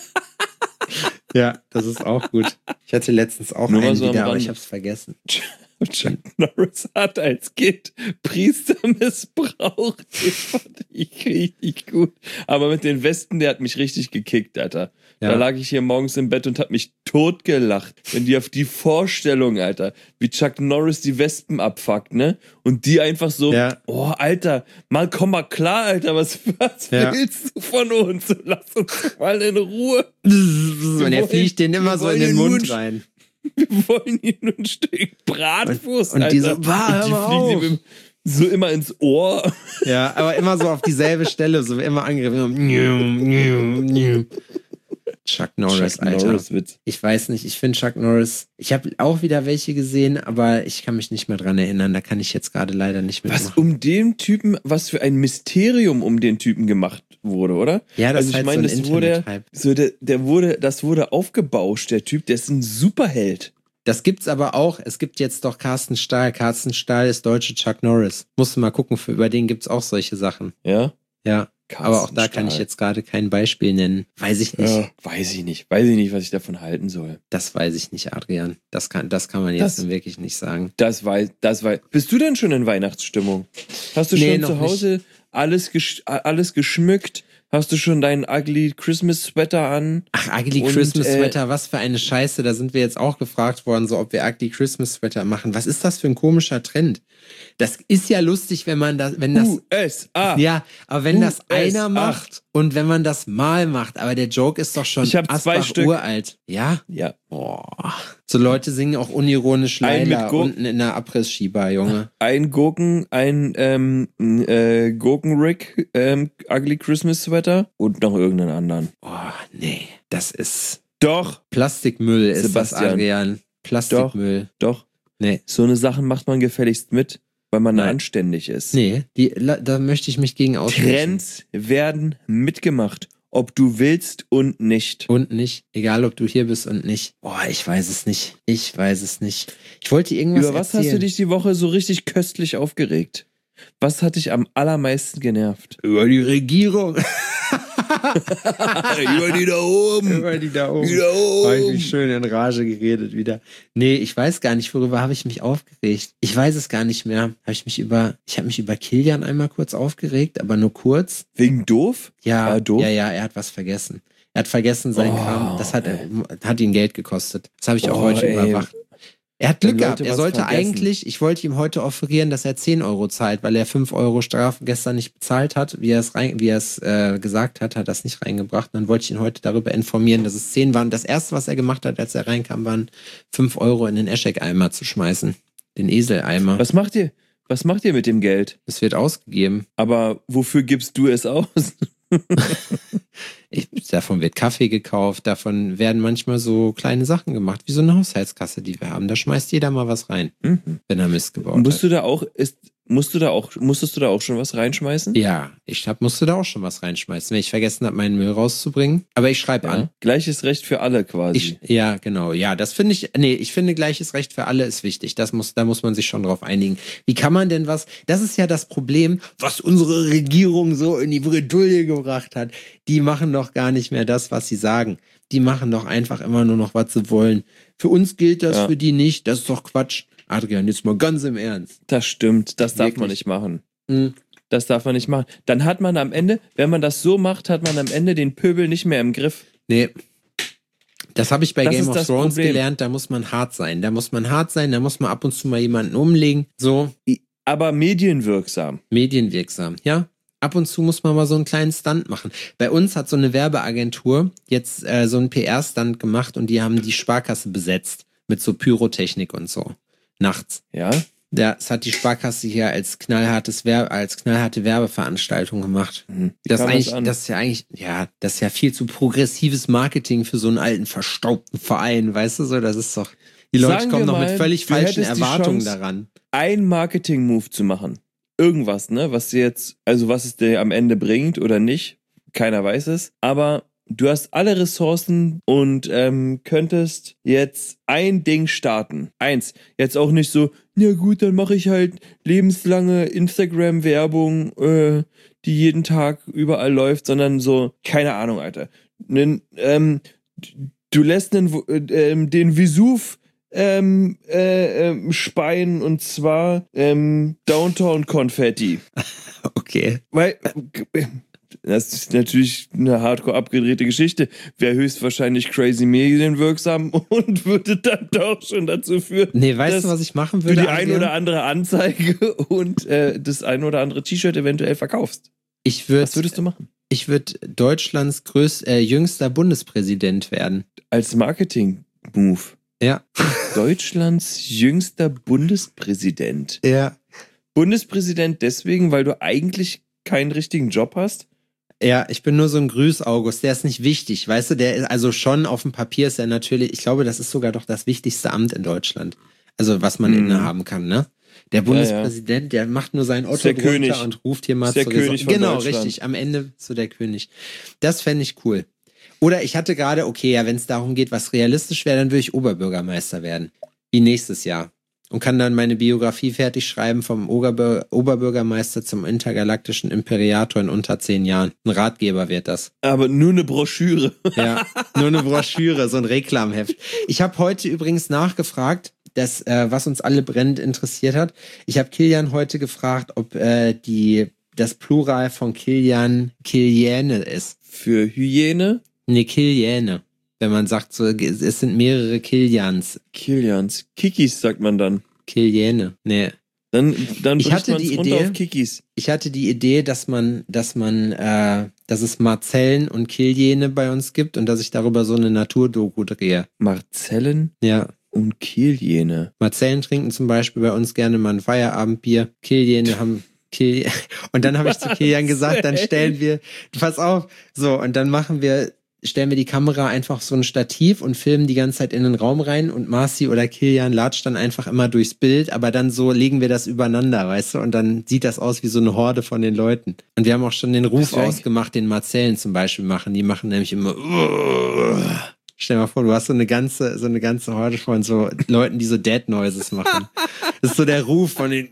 Ja, das ist auch gut. Ich hatte letztens auch nur einen so wieder, aber ich hab's vergessen. Chuck Norris hat als Kind Priester missbraucht. Das fand ich richtig gut. Aber mit den Westen, der hat mich richtig gekickt, Alter. Ja. Da lag ich hier morgens im Bett und hab mich totgelacht. Wenn die auf die Vorstellung, Alter, wie Chuck Norris die Wespen abfuckt, ne? Und die einfach so, oh, Alter, komm mal klar, Alter, was willst du von uns? Lass uns mal in Ruhe. Und er fliegt den immer so in den Mund rein. Wir wollen hier nur ein Stück Bratwurst, und Alter. die so, hör mal auf. So immer ins Ohr. Ja, aber immer so auf dieselbe Stelle, so immer angegriffen. Chuck Norris, Alter. Norris-Witz. Ich weiß nicht, ich finde Chuck Norris, ich habe auch wieder welche gesehen, aber ich kann mich nicht mehr dran erinnern, da kann ich jetzt gerade leider nicht mehr Was für ein Mysterium um den Typen gemacht wurde, oder? Ja, das ist also ich halt meine, so ein Internet-Hype. Das wurde aufgebauscht, der Typ, der ist ein Superheld. Das gibt's aber auch, es gibt jetzt doch Carsten Stahl. Carsten Stahl ist deutsche Chuck Norris. Musst du mal gucken, über den gibt's auch solche Sachen. Ja? Ja. Carsten aber auch da Stahl. kann ich jetzt gerade kein Beispiel nennen. Weiß ich nicht. Ja, weiß ich nicht, was ich davon halten soll. Das weiß ich nicht, Adrian. Das kann man jetzt wirklich nicht sagen. Das weiß. Bist du denn schon in Weihnachtsstimmung? Hast du schon zu Hause alles geschmückt? Hast du schon deinen Ugly Christmas Sweater an? Ach, Ugly Christmas Sweater, was für eine Scheiße. Da sind wir jetzt auch gefragt worden, so ob wir Ugly Christmas Sweater machen. Was ist das für ein komischer Trend? Das ist ja lustig, wenn das USA. Ja, aber wenn das einer macht und wenn man das mal macht, aber der Joke ist doch schon uralt. Ja? Ja. Boah. So Leute singen auch unironisch Laila unten in der Abriss-Ski-Bar, Junge. Ein Gurken-Rick Ugly Christmas Sweater und noch irgendeinen anderen. Boah, nee. Das ist doch Plastikmüll ist Sebastian. Das, Adrian. Plastikmüll. Doch. Nee. So eine Sachen macht man gefälligst mit, weil man anständig ist. Nee, da möchte ich mich gegen aussprechen. Trends werden mitgemacht, ob du willst und nicht. Und nicht, egal ob du hier bist und nicht. Boah, ich weiß es nicht. Ich wollte irgendwas Über was hast du dich die Woche so richtig köstlich aufgeregt? Was hat dich am allermeisten genervt? Über die Regierung. Über die da oben. Über die da oben. Habe ich mich schön in Rage geredet wieder. Nee, ich weiß gar nicht, worüber habe ich mich aufgeregt. Ich weiß es gar nicht mehr. Ich habe mich über Kilian einmal kurz aufgeregt, aber nur kurz. Wegen doof? Ja, doof? Ja, er hat was vergessen. Er hat vergessen seinen Kram. Das hat ihn Geld gekostet. Das habe ich auch heute überwacht. Er hat Glück gehabt. Er sollte ich wollte ihm heute offerieren, dass er 10 Euro zahlt, weil er 5 Euro Strafe gestern nicht bezahlt hat. Wie er es gesagt hat, hat er es nicht reingebracht. Und dann wollte ich ihn heute darüber informieren, dass es 10 waren. Das erste, was er gemacht hat, als er reinkam, waren 5 Euro in den Eschek-Eimer zu schmeißen. Den Eseleimer. Was macht ihr mit dem Geld? Es wird ausgegeben. Aber wofür gibst du es aus? Davon wird Kaffee gekauft, davon werden manchmal so kleine Sachen gemacht, wie so eine Haushaltskasse, die wir haben. Da schmeißt jeder mal was rein, wenn er Mist gebaut hat. Musstest du da auch schon was reinschmeißen? Ja, musste da auch schon was reinschmeißen, wenn ich vergessen habe, meinen Müll rauszubringen. Aber ich schreibe an. Gleiches Recht für alle quasi. Ja, genau. Ja, das finde ich, ich finde gleiches Recht für alle ist wichtig. Da muss man sich schon drauf einigen. Wie kann man denn das ist ja das Problem, was unsere Regierung so in die Bredouille gebracht hat. Die machen doch gar nicht mehr das, was sie sagen. Die machen doch einfach immer nur noch, was sie wollen. Für uns gilt das, für die nicht. Das ist doch Quatsch. Adrian, jetzt mal ganz im Ernst. Das stimmt, das darf man nicht machen. Das darf man nicht machen. Dann hat man am Ende, wenn man das so macht, hat man am Ende den Pöbel nicht mehr im Griff. Nee. Das habe ich bei Game of Thrones gelernt, da muss man hart sein. Da muss man ab und zu mal jemanden umlegen. So. Aber medienwirksam. Medienwirksam, ja. Ab und zu muss man mal so einen kleinen Stunt machen. Bei uns hat so eine Werbeagentur jetzt so einen PR-Stunt gemacht und die haben die Sparkasse besetzt mit so Pyrotechnik und so. Nachts. Ja? Das hat die Sparkasse hier als knallharte Werbeveranstaltung gemacht. Das ist ja viel zu progressives Marketing für so einen alten, verstaubten Verein, weißt du so, das ist doch, die Leute kommen noch mit völlig falschen Erwartungen daran. Ein Marketing-Move zu machen. Irgendwas, ne, was es dir am Ende bringt oder nicht, keiner weiß es, aber du hast alle Ressourcen und könntest jetzt ein Ding starten. Jetzt auch nicht so, ja gut, dann mache ich halt lebenslange Instagram-Werbung, die jeden Tag überall läuft, sondern so, keine Ahnung, Alter. Du lässt den Vesuv Speien und zwar Downtown Konfetti. Okay. Weil das ist natürlich eine hardcore abgedrehte Geschichte. Wäre höchstwahrscheinlich crazy medienwirksam und würde dann doch schon dazu führen, Nee, weißt du, was ich machen würde? du die ein oder andere Anzeige und das ein oder andere T-Shirt eventuell verkaufst. Was würdest du machen? Ich würde Deutschlands jüngster Bundespräsident werden. Als Marketing-Move. Ja. Deutschlands jüngster Bundespräsident. Ja. Bundespräsident deswegen, weil du eigentlich keinen richtigen Job hast? Ja, ich bin nur so ein Grüß-August, der ist nicht wichtig, weißt du, der ist also schon auf dem Papier ist er natürlich, ich glaube, das ist sogar doch das wichtigste Amt in Deutschland. Also was man innehaben kann, ne? Der Bundespräsident, der macht nur sein Otto drunter König. und ruft hier mal Der zur König von Genau, Deutschland. richtig, am Ende so der König. Das fände ich cool. Oder ich hatte gerade, okay, ja, wenn es darum geht, was realistisch wäre, dann würde ich Oberbürgermeister werden. Wie nächstes Jahr. Und kann dann meine Biografie fertig schreiben vom Oberbürgermeister zum intergalaktischen Imperator in unter 10 Jahren. Ein Ratgeber wird das. Aber nur eine Broschüre. Ja, nur eine Broschüre, so ein Reklamheft. Ich habe heute übrigens nachgefragt, was uns alle brennend interessiert hat. Ich habe Kilian heute gefragt, ob das Plural von Kilian Kiliane ist. Für Hyäne? Nee, Kiliane. Wenn man sagt, so, es sind mehrere Kilians. Kilians. Kikis sagt man dann. Kiliane. Nee. Dann Ich hatte man's die runter Idee- auf Kikis. Ich hatte die Idee, dass es Marzellen und Kiliane bei uns gibt und dass ich darüber so eine Naturdoku drehe. Marzellen Ja. und Kiliane. Marzellen trinken zum Beispiel bei uns gerne mal ein Feierabendbier. Kiliane haben und dann habe ich zu Kilian gesagt, dann stellen wir, pass auf, so, und dann stellen wir die Kamera einfach auf so ein Stativ und filmen die ganze Zeit in den Raum rein und Marci oder Kilian latscht dann einfach immer durchs Bild, aber dann so legen wir das übereinander, weißt du, und dann sieht das aus wie so eine Horde von den Leuten. Und wir haben auch schon den Ruf ausgemacht, den Marzellen zum Beispiel machen. Die machen nämlich immer stell dir mal vor, du hast so eine ganze Horde von so Leuten, die so Dead Noises machen. Das ist so der Ruf von den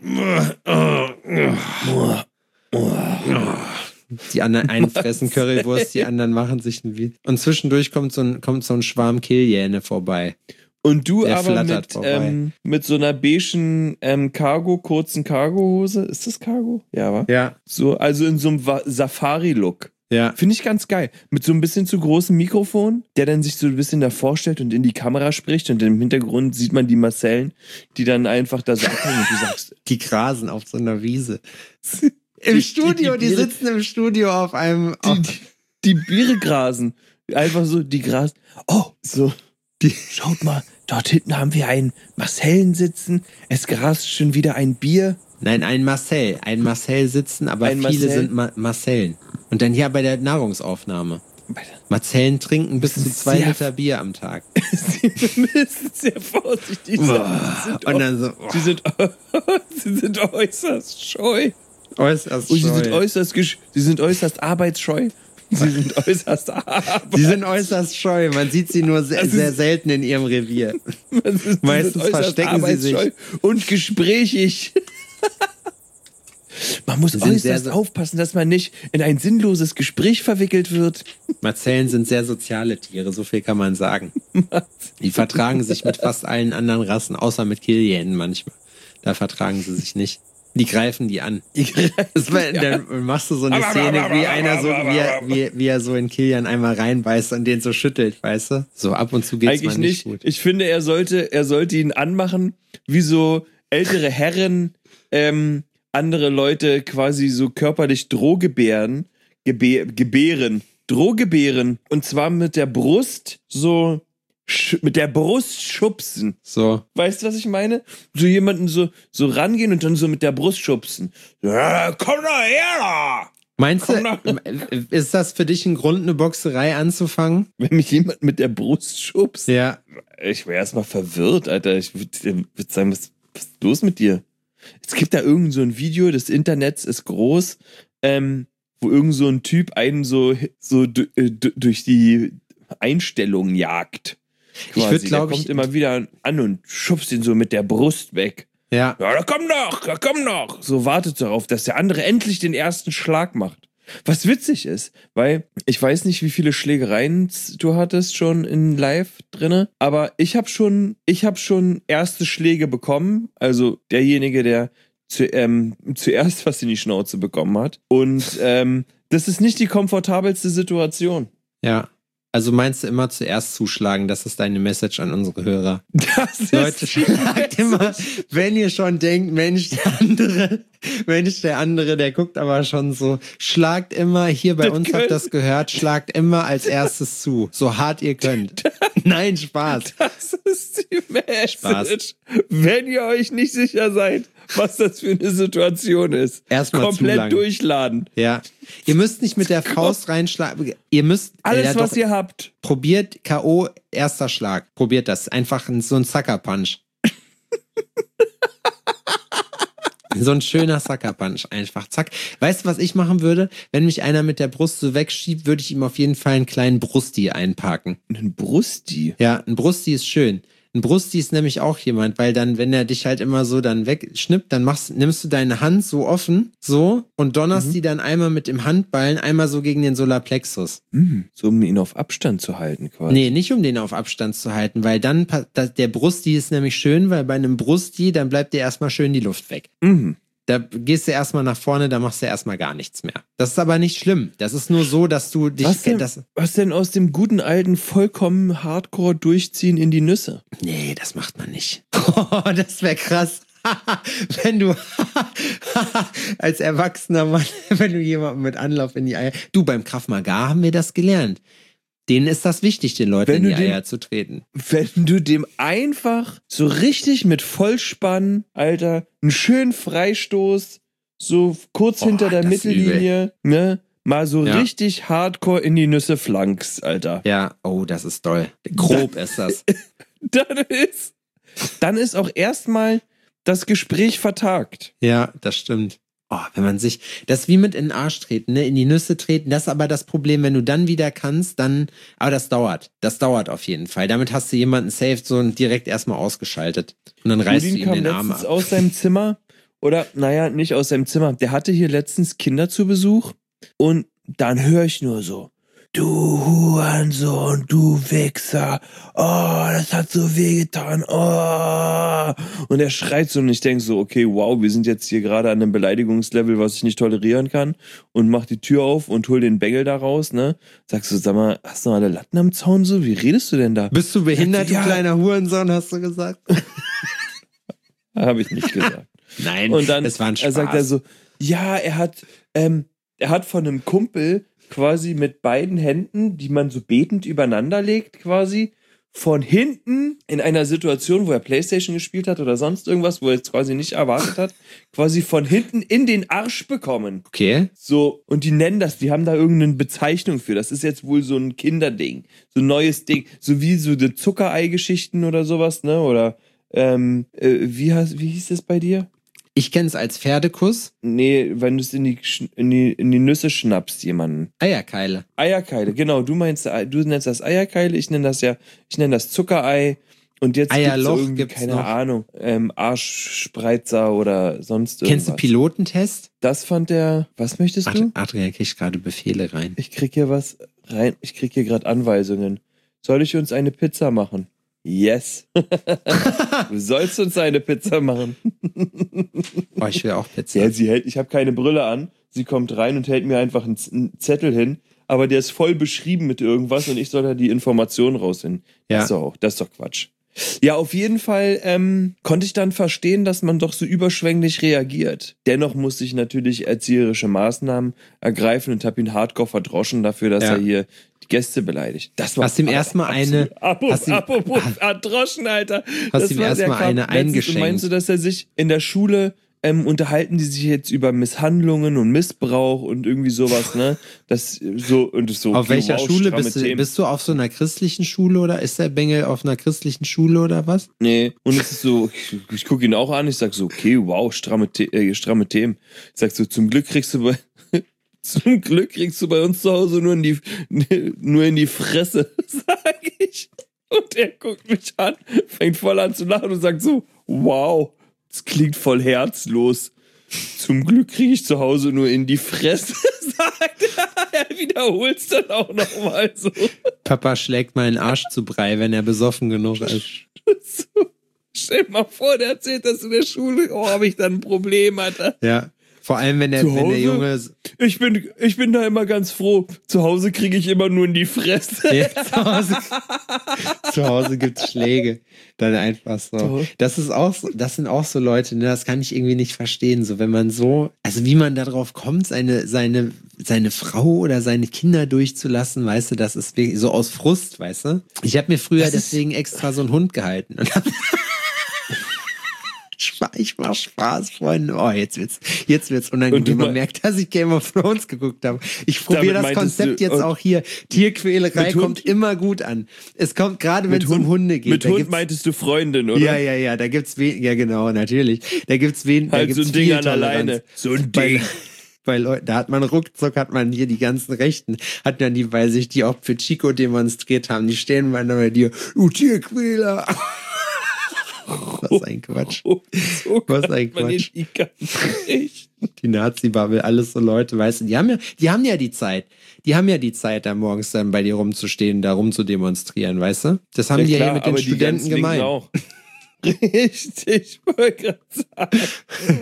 die anderen einen fressen Currywurst, die anderen machen sich ein Lied. Und zwischendurch kommt so ein Schwarm Killjäne vorbei. Und du Der aber flattert vorbei. mit so einer beigen kurzen Cargohose. Ist das Cargo? Ja, wa? Ja. So, also in so einem Safari-Look. Ja. Finde ich ganz geil. Mit so ein bisschen zu großem Mikrofon, der dann sich so ein bisschen davor stellt und in die Kamera spricht und im Hintergrund sieht man die Marcellen, die dann einfach da sagen und du sagst, Die grasen auf so einer Wiese. Im Studio, die sitzen im Studio auf einem... die Biere grasen. Einfach so, die grasen. Oh, so. Schaut mal, dort hinten haben wir einen Marcellen sitzen. Es grast schon wieder ein Bier. Nein, ein Marcel sitzen, aber Ein viele Marcel? sind Marcellen. Und dann hier bei der Nahrungsaufnahme. Marcellen trinken bis zu 2 Sehr- Liter Bier am Tag. Sie müssen sehr vorsichtig sein. Und dann so, Sie sind äußerst scheu. äußerst Und scheu. sie sind äußerst arbeitsscheu. Sie sind äußerst Sie sind äußerst scheu. Man sieht sie nur sehr, sehr selten in ihrem Revier. Meistens verstecken sie sich. Und gesprächig. Man muss sind sehr äußerst aufpassen, dass man nicht in ein sinnloses Gespräch verwickelt wird. Marzellen sind sehr soziale Tiere, so viel kann man sagen. Die vertragen sich mit fast allen anderen Rassen, außer mit Killjänen manchmal. Da vertragen sie sich nicht. Die greifen die an. Dann machst du so eine Szene, wie einer so, wie er so in Kilian einmal reinbeißt und den so schüttelt, weißt du? So ab und zu geht's Eigentlich mal nicht nicht. gut. Ich finde, er sollte ihn anmachen, wie so ältere Herren, andere Leute quasi so körperlich gebären. Und zwar mit der Brust so, mit der Brust schubsen. So. Weißt du, was ich meine? So jemanden so rangehen und dann so mit der Brust schubsen. Ja, komm doch her da! Meinst du, ist das für dich ein Grund, eine Boxerei anzufangen? Wenn mich jemand mit der Brust schubst, Ja. ich wäre erstmal verwirrt, Alter. Ich würde sagen, was ist los mit dir? Es gibt da irgend so ein Video, das Internet ist groß, wo irgend so ein Typ einen so durch die Einstellungen jagt. Quasi. Ich würde, glaube Der kommt immer wieder an und schubst ihn so mit der Brust weg. Ja. Ja, da komm doch. So wartet darauf, dass der andere endlich den ersten Schlag macht. Was witzig ist, weil ich weiß nicht, wie viele Schlägereien du hattest schon in Live drinne, aber ich habe schon erste Schläge bekommen, also derjenige, der zuerst was in die Schnauze bekommen hat. Und das ist nicht die komfortabelste Situation. Ja. Also meinst du immer zuerst zuschlagen? Das ist deine Message an unsere Hörer. Leute, schlagt immer, wenn ihr schon denkt, Mensch, der andere, der guckt aber schon so, schlagt immer, hier bei uns habt ihr das gehört, schlagt immer als erstes zu, so hart ihr könnt. Nein, Spaß. Das ist die Message. Spaß. Wenn ihr euch nicht sicher seid, was das für eine Situation ist, erstmal komplett durchladen. Ja. Ihr müsst nicht mit der Faust reinschlagen. Ihr müsst alles, was ihr habt. Probiert K.O. erster Schlag. Probiert das. Einfach so ein Sucker-Punch. So ein schöner Sucker-Punch. Einfach zack. Weißt du, was ich machen würde? Wenn mich einer mit der Brust so wegschiebt, würde ich ihm auf jeden Fall einen kleinen Brusti einparken. Ein Brusti? Ja, ein Brusti ist schön. Ein Brusti ist nämlich auch jemand, weil dann, wenn er dich halt immer so dann wegschnippt, dann nimmst du deine Hand so offen, so, und donnerst die dann einmal mit dem Handballen, einmal so gegen den Solarplexus. So, um ihn auf Abstand zu halten, quasi. Nee, nicht um den auf Abstand zu halten, weil dann, der Brusti ist nämlich schön, weil bei einem Brusti, dann bleibt dir erstmal schön die Luft weg. Da gehst du erstmal nach vorne, da machst du erstmal gar nichts mehr. Das ist aber nicht schlimm. Das ist nur so, dass du dich... Was denn aus dem guten alten vollkommen Hardcore durchziehen in die Nüsse? Nee, das macht man nicht. Oh, das wäre krass. Wenn du als erwachsener Mann, wenn du jemanden mit Anlauf in die Eier... Du, beim Krav Maga haben wir das gelernt. Denen ist das wichtig, den Leuten in die Eier zu treten. Wenn du dem einfach so richtig mit Vollspann, Alter, einen schönen Freistoß, so kurz hinter der Mittellinie, ne, mal so richtig hardcore in die Nüsse flankst, Alter. Ja, oh, das ist toll. Grob ist das. Dann ist auch erstmal das Gespräch vertagt. Ja, das stimmt. Oh, wenn man sich, das ist wie mit in den Arsch treten, ne, in die Nüsse treten, das ist aber das Problem, wenn du dann wieder kannst, dann, aber das dauert auf jeden Fall. Damit hast du jemanden safe so direkt erstmal ausgeschaltet und dann reißt du ihm den Arm ab. Aus seinem Zimmer, oder, naja, nicht aus seinem Zimmer, der hatte hier letztens Kinder zu Besuch und dann höre ich nur so, du Hurensohn, du Wichser, oh, das hat so wehgetan, oh. Und er schreit so und ich denke so, okay, wow, wir sind jetzt hier gerade an einem Beleidigungslevel, was ich nicht tolerieren kann, und mach die Tür auf und hol den Bengel da raus, ne? Sagst du, sag mal, hast du noch alle Latten am Zaun so? Wie redest du denn da? Bist du behindert, du kleiner Hurensohn, hast du gesagt? Habe ich nicht gesagt. Nein, und dann es war ein Spaß. Sagt er so, ja, er hat von einem Kumpel quasi mit beiden Händen, die man so betend übereinander legt, quasi von hinten in einer Situation, wo er Playstation gespielt hat oder sonst irgendwas, wo er jetzt quasi nicht erwartet hat, quasi von hinten in den Arsch bekommen. Okay. So, und die nennen das, die haben da irgendeine Bezeichnung für. Das ist jetzt wohl so ein Kinderding, so ein neues Ding, so wie so die Zuckerei-Geschichten oder sowas, ne? Oder wie hieß das bei dir? Ich kenne es als Pferdekuss. Nee, wenn du es in die Nüsse schnappst, jemanden. Eierkeile. Eierkeile, genau. Du nennst das Eierkeile, ich nenne das Zuckerei. Und jetzt Eierloch gibt's keine Ahnung, Arschspreizer oder sonst irgendwas. Kennst du Pilotentest? Das fand der, was möchtest du? Adrian kriegt gerade Befehle rein. Ich krieg hier was rein, ich krieg hier gerade Anweisungen. Soll ich uns eine Pizza machen? Yes. Du sollst uns eine Pizza machen. Oh, ich will auch Pizza. Ja, ich habe keine Brille an. Sie kommt rein und hält mir einfach einen Zettel hin. Aber der ist voll beschrieben mit irgendwas und ich soll da die Informationen rausfinden. Ja. Das ist doch Quatsch. Ja, auf jeden Fall konnte ich dann verstehen, dass man doch so überschwänglich reagiert. Dennoch musste ich natürlich erzieherische Maßnahmen ergreifen und habe ihn hardcore verdroschen dafür, dass er hier die Gäste beleidigt. Das war hast ihm erstmal eine... Apropos verdroschen, Alter. Hast ihm erstmal eine eingeschenkt. Meinst du, dass er sich in der Schule... unterhalten die sich jetzt über Misshandlungen und Missbrauch und irgendwie sowas, ne? Das so und so. Auf welcher Schule bist du? Bist du auf so einer christlichen Schule oder ist der Bengel auf einer christlichen Schule oder was? Nee, und es ist so, ich gucke ihn auch an, ich sag so, okay, wow, stramme Themen. Ich sag so, zum Glück kriegst du bei uns zu Hause nur in die Fresse, sag ich. Und er guckt mich an, fängt voll an zu lachen und sagt so, wow. Das klingt voll herzlos. Zum Glück kriege ich zu Hause nur in die Fresse, sagt er. Er wiederholt es dann auch nochmal so. Papa schlägt meinen Arsch zu Brei, wenn er besoffen genug ist. So. Stell dir mal vor, der erzählt das in der Schule. Oh, habe ich dann ein Problem, Alter. Ja. Vor allem, wenn der Junge... Ich bin da immer ganz froh. Zu Hause kriege ich immer nur in die Fresse. Ja, zu Hause gibt's Schläge. Dann einfach so. Das sind auch so Leute, ne, das kann ich irgendwie nicht verstehen. So, wenn man so, also wie man darauf kommt, seine Frau oder seine Kinder durchzulassen, weißt du, das ist wirklich so aus Frust, weißt du. Ich habe mir früher deswegen extra so einen Hund gehalten. Und ich mach Spaß, Freunde. Oh, jetzt wird's unangenehm. Man merkt, dass ich Game of Thrones geguckt habe. Ich probiere das Konzept jetzt auch hier. Tierquälerei kommt immer gut an. Es kommt gerade, wenn es um Hunde geht. Mit Hund meintest du Freundin, oder? Ja, da gibt's ja genau, natürlich. Da gibt's halt so ein Ding an alleine. So ein Ding. Bei Leuten, da hat man hier die ganzen Rechten, hat dann die, weil sich die auch für Chico demonstriert haben, die stehen mal bei dir, du Tierquäler. Was ein Quatsch. Was ein Quatsch. Die Nazi-Bubble, alles so Leute, weißt du, die haben ja die Zeit. Die haben ja die Zeit, da morgens dann bei dir rumzustehen, da rumzudemonstrieren, weißt du? Das haben die ja mit den Studenten gemeint. Auch. Richtig, wollte gerade sagen.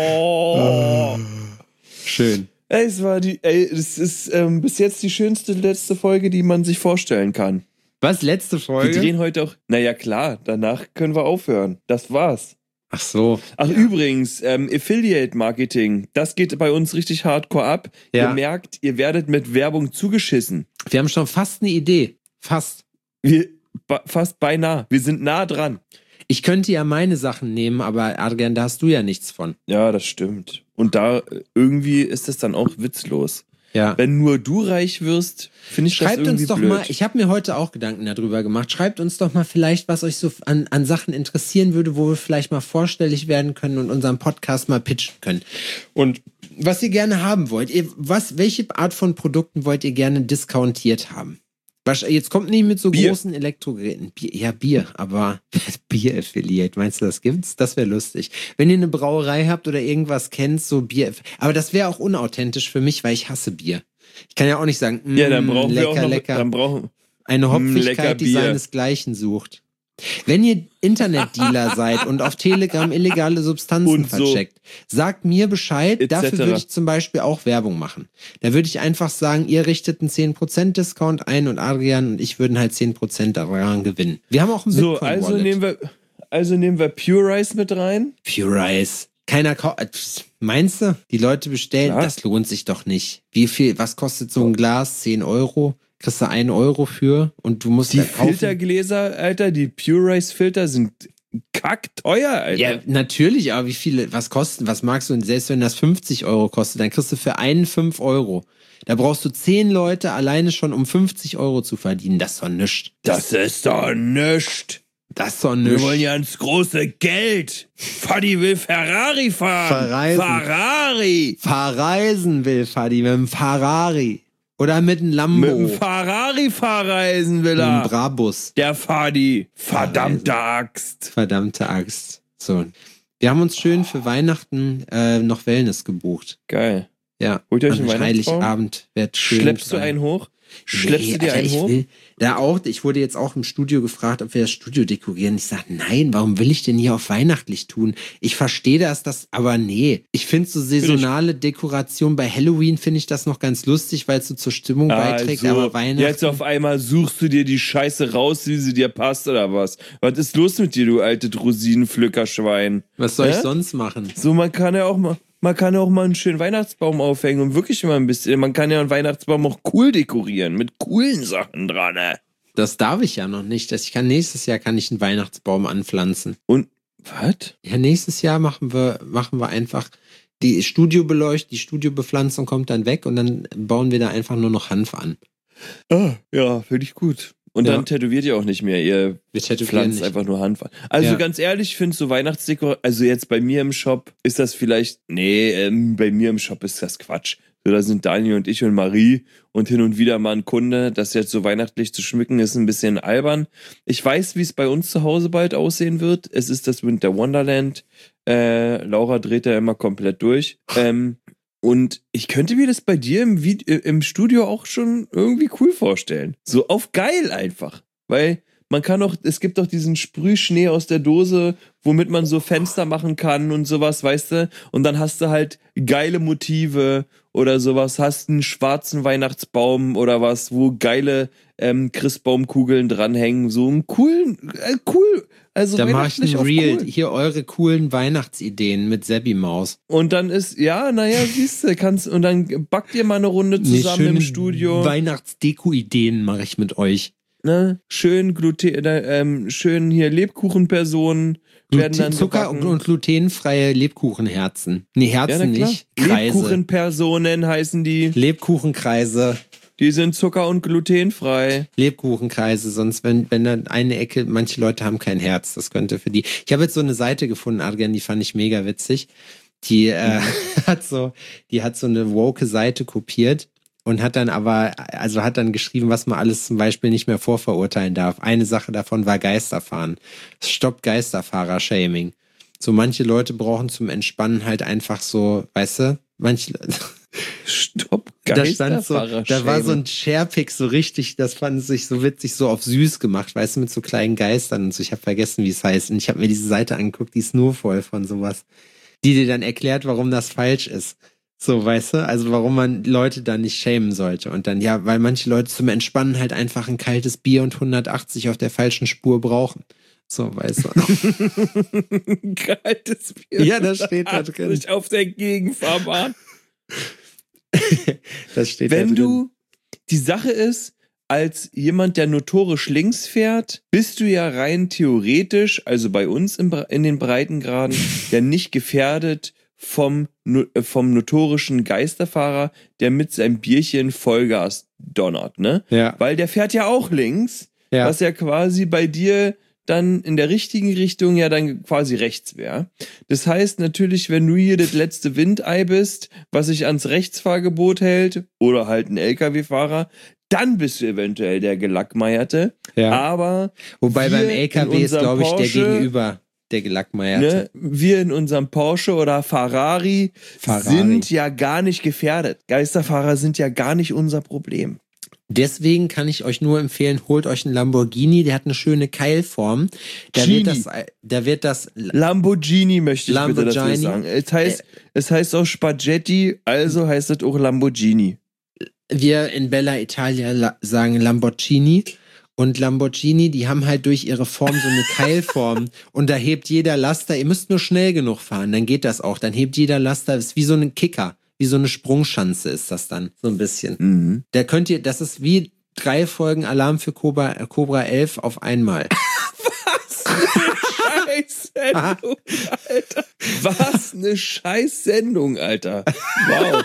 Oh. Schön. Es ist bis jetzt die schönste letzte Folge, die man sich vorstellen kann. Was, letzte Folge? Wir drehen heute auch, naja klar, danach können wir aufhören. Das war's. Ach so. Ach übrigens, Affiliate Marketing, das geht bei uns richtig hardcore ab. Ja. Ihr merkt, ihr werdet mit Werbung zugeschissen. Wir haben schon fast eine Idee. Fast. Fast beinahe. Wir sind nah dran. Ich könnte ja meine Sachen nehmen, aber Adrian, da hast du ja nichts von. Ja, das stimmt. Und da irgendwie ist es dann auch witzlos. Ja. Wenn nur du reich wirst, finde ich das irgendwie blöd. Schreibt uns doch mal, ich habe mir heute auch Gedanken darüber gemacht, schreibt uns doch mal vielleicht, was euch so an Sachen interessieren würde, wo wir vielleicht mal vorstellig werden können und unseren Podcast mal pitchen können. Und was ihr gerne haben wollt, welche Art von Produkten wollt ihr gerne discountiert haben? Jetzt kommt nicht mit so großen Elektrogeräten. Bier, aber Bier-Affiliate, meinst du, das gibt's? Das wäre lustig. Wenn ihr eine Brauerei habt oder irgendwas kennt, so Bier. Aber das wäre auch unauthentisch für mich, weil ich hasse Bier. Ich kann ja auch nicht sagen, dann brauchen lecker, wir auch noch, lecker. Dann brauchen eine Hopfigkeit, die seinesgleichen sucht. Wenn ihr Internetdealer seid und auf Telegram illegale Substanzen vercheckt, sagt mir Bescheid, dafür würde ich zum Beispiel auch Werbung machen. Da würde ich einfach sagen, ihr richtet einen 10% Discount ein und Adrian und ich würden halt 10% daran gewinnen. Wir haben auch ein Bitcoin-Wallet. Also nehmen wir Pure Rice mit rein? Pure Rice. Keiner meinst du? Die Leute bestellen, das lohnt sich doch nicht. Was kostet so ein Glas? 10 €? Kriegst du 1 € für und du musst die Filtergläser, Alter, die Pure Rice Filter sind kackteuer, Alter. Ja, natürlich, aber was magst du? Und selbst wenn das 50 € kostet, dann kriegst du für einen 5 €. Da brauchst du 10 Leute alleine schon, um 50 € zu verdienen. Das ist doch nichts. Das ist doch nichts. Wir wollen ja ins große Geld. Fadi will Ferrari fahren. Verreisen will Fadi mit dem Ferrari. Oder mit einem Lambo. Mit einem Ferrari verreisen will er. Mit einem Brabus. Der Fadi. Verdammte Axt. So. Wir haben uns schön für Weihnachten noch Wellness gebucht. Geil. Ja. Holt ihr euch einen Weihnachtsbaum? Heiligabend wird schön. Schleppst du einen hoch? Schleppst du dir einen hoch? Ich wurde jetzt auch im Studio gefragt, ob wir das Studio dekorieren. Ich sage, nein, warum will ich denn hier auf weihnachtlich tun? Ich verstehe aber nee. Ich finde so saisonale Dekoration bei Halloween finde ich das noch ganz lustig, weil es so zur Stimmung beiträgt, aber Weihnachten... Jetzt auf einmal suchst du dir die Scheiße raus, wie sie dir passt oder was? Was ist los mit dir, du alte Rosinenpflückerschwein? Was soll ich sonst machen? So, man kann ja auch mal einen schönen Weihnachtsbaum aufhängen und wirklich mal ein bisschen, man kann ja einen Weihnachtsbaum auch cool dekorieren, mit coolen Sachen dran, ne? Das darf ich ja noch nicht. Nächstes Jahr kann ich einen Weihnachtsbaum anpflanzen. Und, was? Ja, nächstes Jahr machen wir einfach die Studiobepflanzung kommt dann weg und dann bauen wir da einfach nur noch Hanf an. Ah, ja, finde ich gut. Und dann tätowiert ihr auch nicht mehr, ihr pflanzt einfach nur Hanf an. Also ganz ehrlich, ich finde so Weihnachtsdeko, also jetzt bei mir im Shop ist das vielleicht, bei mir im Shop ist das Quatsch. So, da sind Daniel und ich und Marie und hin und wieder mal ein Kunde, das jetzt so weihnachtlich zu schmücken, ist ein bisschen albern. Ich weiß, wie es bei uns zu Hause bald aussehen wird. Es ist das Winter Wonderland Laura dreht da immer komplett durch. Und ich könnte mir das bei dir im Studio auch schon irgendwie cool vorstellen. So auf geil einfach. Weil man kann auch, es gibt doch diesen Sprühschnee aus der Dose, womit man so Fenster machen kann und sowas, weißt du? Und dann hast du halt geile Motive oder sowas, hast einen schwarzen Weihnachtsbaum oder was, wo geile Christbaumkugeln dranhängen, so einen coolen, cool. Also da mach ich ein Reel. Cool. Hier eure coolen Weihnachtsideen mit Seppi Maus. Und dann ist, siehst du, und dann backt ihr mal eine Runde zusammen im Studio. Weihnachtsdeko-Ideen mache ich mit euch. Ne? Schön schön hier Lebkuchenpersonen werden dann Zucker- und glutenfreie Lebkuchenherzen. Nee, Herzen nicht. Kreise. Lebkuchenpersonen heißen die. Lebkuchenkreise. Die sind zucker- und glutenfrei. Lebkuchenkreise, sonst wenn dann eine Ecke, manche Leute haben kein Herz, das könnte für die. Ich habe jetzt so eine Seite gefunden, Adrian, die fand ich mega witzig. Die hat so eine woke Seite kopiert und hat dann geschrieben, was man alles zum Beispiel nicht mehr vorverurteilen darf. Eine Sache davon war Geisterfahren. Stoppt Geisterfahrer-Shaming. So manche Leute brauchen zum Entspannen halt einfach so, weißt du, Stopp, da war so ein Sharepick so richtig, das fand sich so witzig, so auf süß gemacht, weißt du, mit so kleinen Geistern und so. Ich habe vergessen, wie es heißt. Und ich habe mir diese Seite angeguckt, die ist nur voll von sowas, die dir dann erklärt, warum das falsch ist. So, weißt du, also warum man Leute dann nicht schämen sollte. Und dann, ja, weil manche Leute zum Entspannen halt einfach ein kaltes Bier und 180 auf der falschen Spur brauchen. So, weißt du. Kaltes Bier. Ja, das steht da drin. Auf der Gegenfahrbahn. Das steht Wenn da drin. die Sache ist, als jemand, der notorisch links fährt, bist du ja rein theoretisch, also bei uns in den Breitengraden, ja nicht gefährdet vom notorischen Geisterfahrer, der mit seinem Bierchen Vollgas donnert, ne? Ja. Weil der fährt ja auch links, was ja quasi bei dir dann in der richtigen Richtung ja dann quasi rechts wäre. Das heißt natürlich, wenn du hier das letzte Windei bist, was sich ans Rechtsfahrgebot hält, oder halt ein LKW-Fahrer, dann bist du eventuell der Gelackmeierte. Ja. Aber wobei beim LKW ist, glaube ich, Porsche, der Gegenüber der Gelackmeierte. Ne, wir in unserem Porsche oder Ferrari sind ja gar nicht gefährdet. Geisterfahrer sind ja gar nicht unser Problem. Deswegen kann ich euch nur empfehlen, holt euch einen Lamborghini, der hat eine schöne Keilform. Da wird das Lamborghini möchte ich bitte dazu sagen. Es heißt auch Spaghetti, also heißt es auch Lamborghini. Wir in Bella Italia sagen Lamborghini. Und Lamborghini, die haben halt durch ihre Form so eine Keilform. Und da hebt jeder Laster, ihr müsst nur schnell genug fahren, dann geht das auch. Dann hebt jeder Laster, ist wie so ein Kicker. Wie so eine Sprungschanze ist das dann, so ein bisschen. Mhm. Da das ist wie 3 Folgen Alarm für Cobra 11 auf einmal. Was eine Scheißsendung, Alter. Was eine Scheißsendung, Alter. Wow.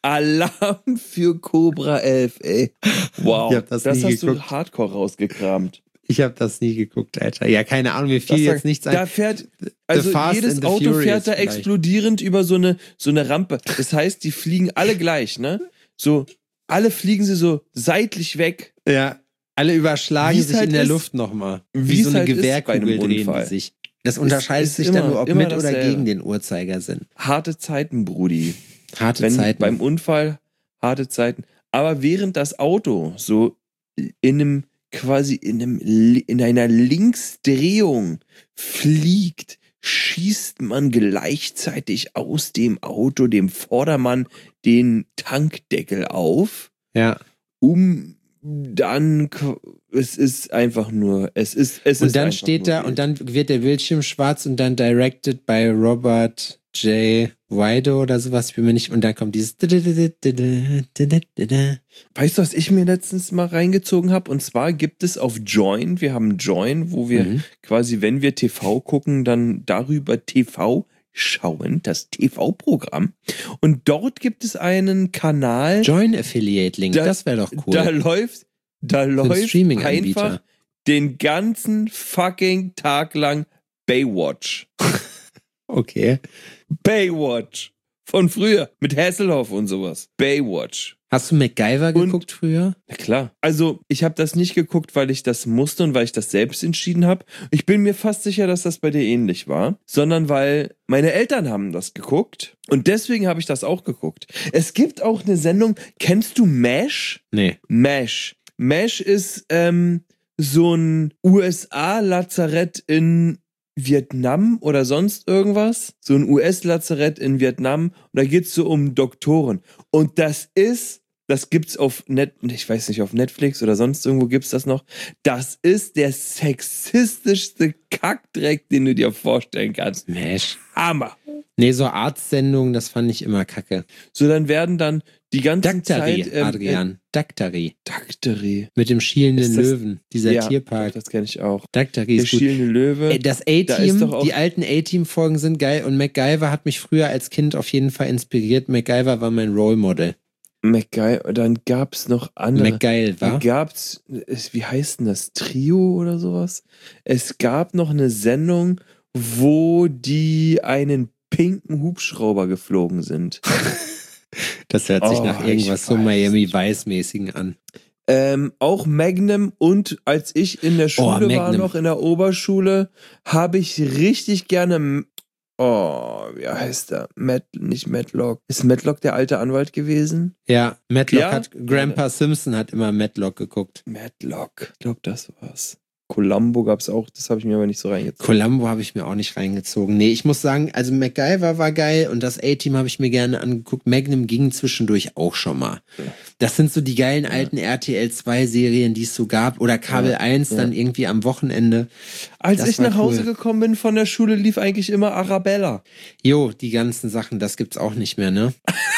Alarm für Cobra 11, ey. Wow. Das hast du hardcore rausgekramt. Ich habe das nie geguckt, Alter. Ja, keine Ahnung, mir fiel jetzt nichts ein. Da fährt, also jedes Auto fährt da explodierend über so eine Rampe. Das heißt, die fliegen alle gleich, ne? So, alle fliegen sie so seitlich weg. Ja, alle überschlagen sich in der Luft nochmal. Wie so eine Gewehrkugel drehen die sich. Das unterscheidet sich dann nur, ob mit oder gegen den Uhrzeigersinn. Harte Zeiten, Brudi. Harte Zeiten. Beim Unfall, harte Zeiten. Aber während das Auto so in einer Linksdrehung fliegt, schießt man gleichzeitig aus dem Auto, dem Vordermann, den Tankdeckel auf. Ja. Es ist einfach nur, und dann steht da, und dann wird der Bildschirm schwarz und dann directed by Robert J. Wido oder sowas, wie mir nicht, und dann kommt dieses. Weißt du, was ich mir letztens mal reingezogen habe? Und zwar gibt es auf Join, wir haben Join, wo wir quasi, wenn wir TV gucken, dann darüber TV schauen, das TV-Programm. Und dort gibt es einen Kanal. Join Affiliate Link, das wäre doch cool. Da läuft einfach den ganzen fucking Tag lang Baywatch. Okay. Baywatch. Von früher. Mit Hasselhoff und sowas. Baywatch. Hast du MacGyver geguckt früher? Na klar. Also, ich habe das nicht geguckt, weil ich das musste und weil ich das selbst entschieden habe. Ich bin mir fast sicher, dass das bei dir ähnlich war. Sondern weil meine Eltern haben das geguckt. Und deswegen habe ich das auch geguckt. Es gibt auch eine Sendung, kennst du MASH? Nee. MASH. MASH ist so ein USA-Lazarett in Vietnam oder sonst irgendwas. So ein US-Lazarett in Vietnam. Und da geht's so um Doktoren. Und das gibt's auf ich weiß nicht, auf Netflix oder sonst irgendwo gibt's das noch. Das ist der sexistischste Kackdreck, den du dir vorstellen kannst. Mensch. Hammer. Nee, so Arztsendungen, das fand ich immer kacke. So, dann werden dann die ganze Daktari, Zeit... Adrian. Daktari. Daktari. Mit dem schielenden Ist das- Löwen. Dieser Ja, Tierpark. das kenne ich auch. Daktari Der ist gut. schielende Löwe. Das Da ist A-Team, doch auch- die alten A-Team-Folgen sind geil und MacGyver hat mich früher als Kind auf jeden Fall inspiriert. MacGyver war mein Role Model. MacGyver, dann gab's noch andere. MacGyver. Dann gab's, wie heißt denn das? Trio oder sowas? Es gab noch eine Sendung, wo die einen pinken Hubschrauber geflogen sind. Das hört sich Oh, nach irgendwas ich so weiß Miami Vice-mäßigen an. Auch Magnum, und als ich in der Schule war, Magnum. noch in der Oberschule, habe ich richtig gerne, wie heißt der? Nicht Matlock. Ist Matlock der alte Anwalt gewesen? Ja, Matlock Ja? Grandpa Simpson hat immer Matlock geguckt. Matlock. Ich glaube, das war's. Columbo gab's auch, das habe ich mir aber nicht so reingezogen. Columbo habe ich mir auch nicht reingezogen. Nee, ich muss sagen, also MacGyver war geil und das A-Team habe ich mir gerne angeguckt. Magnum ging zwischendurch auch schon mal. Das sind so die geilen alten RTL 2 Serien, die es so gab. Oder Kabel 1 dann irgendwie am Wochenende. Als Das ich war nach Hause cool. gekommen bin von der Schule, lief eigentlich immer Arabella. Jo, die ganzen Sachen, das gibt's auch nicht mehr, ne?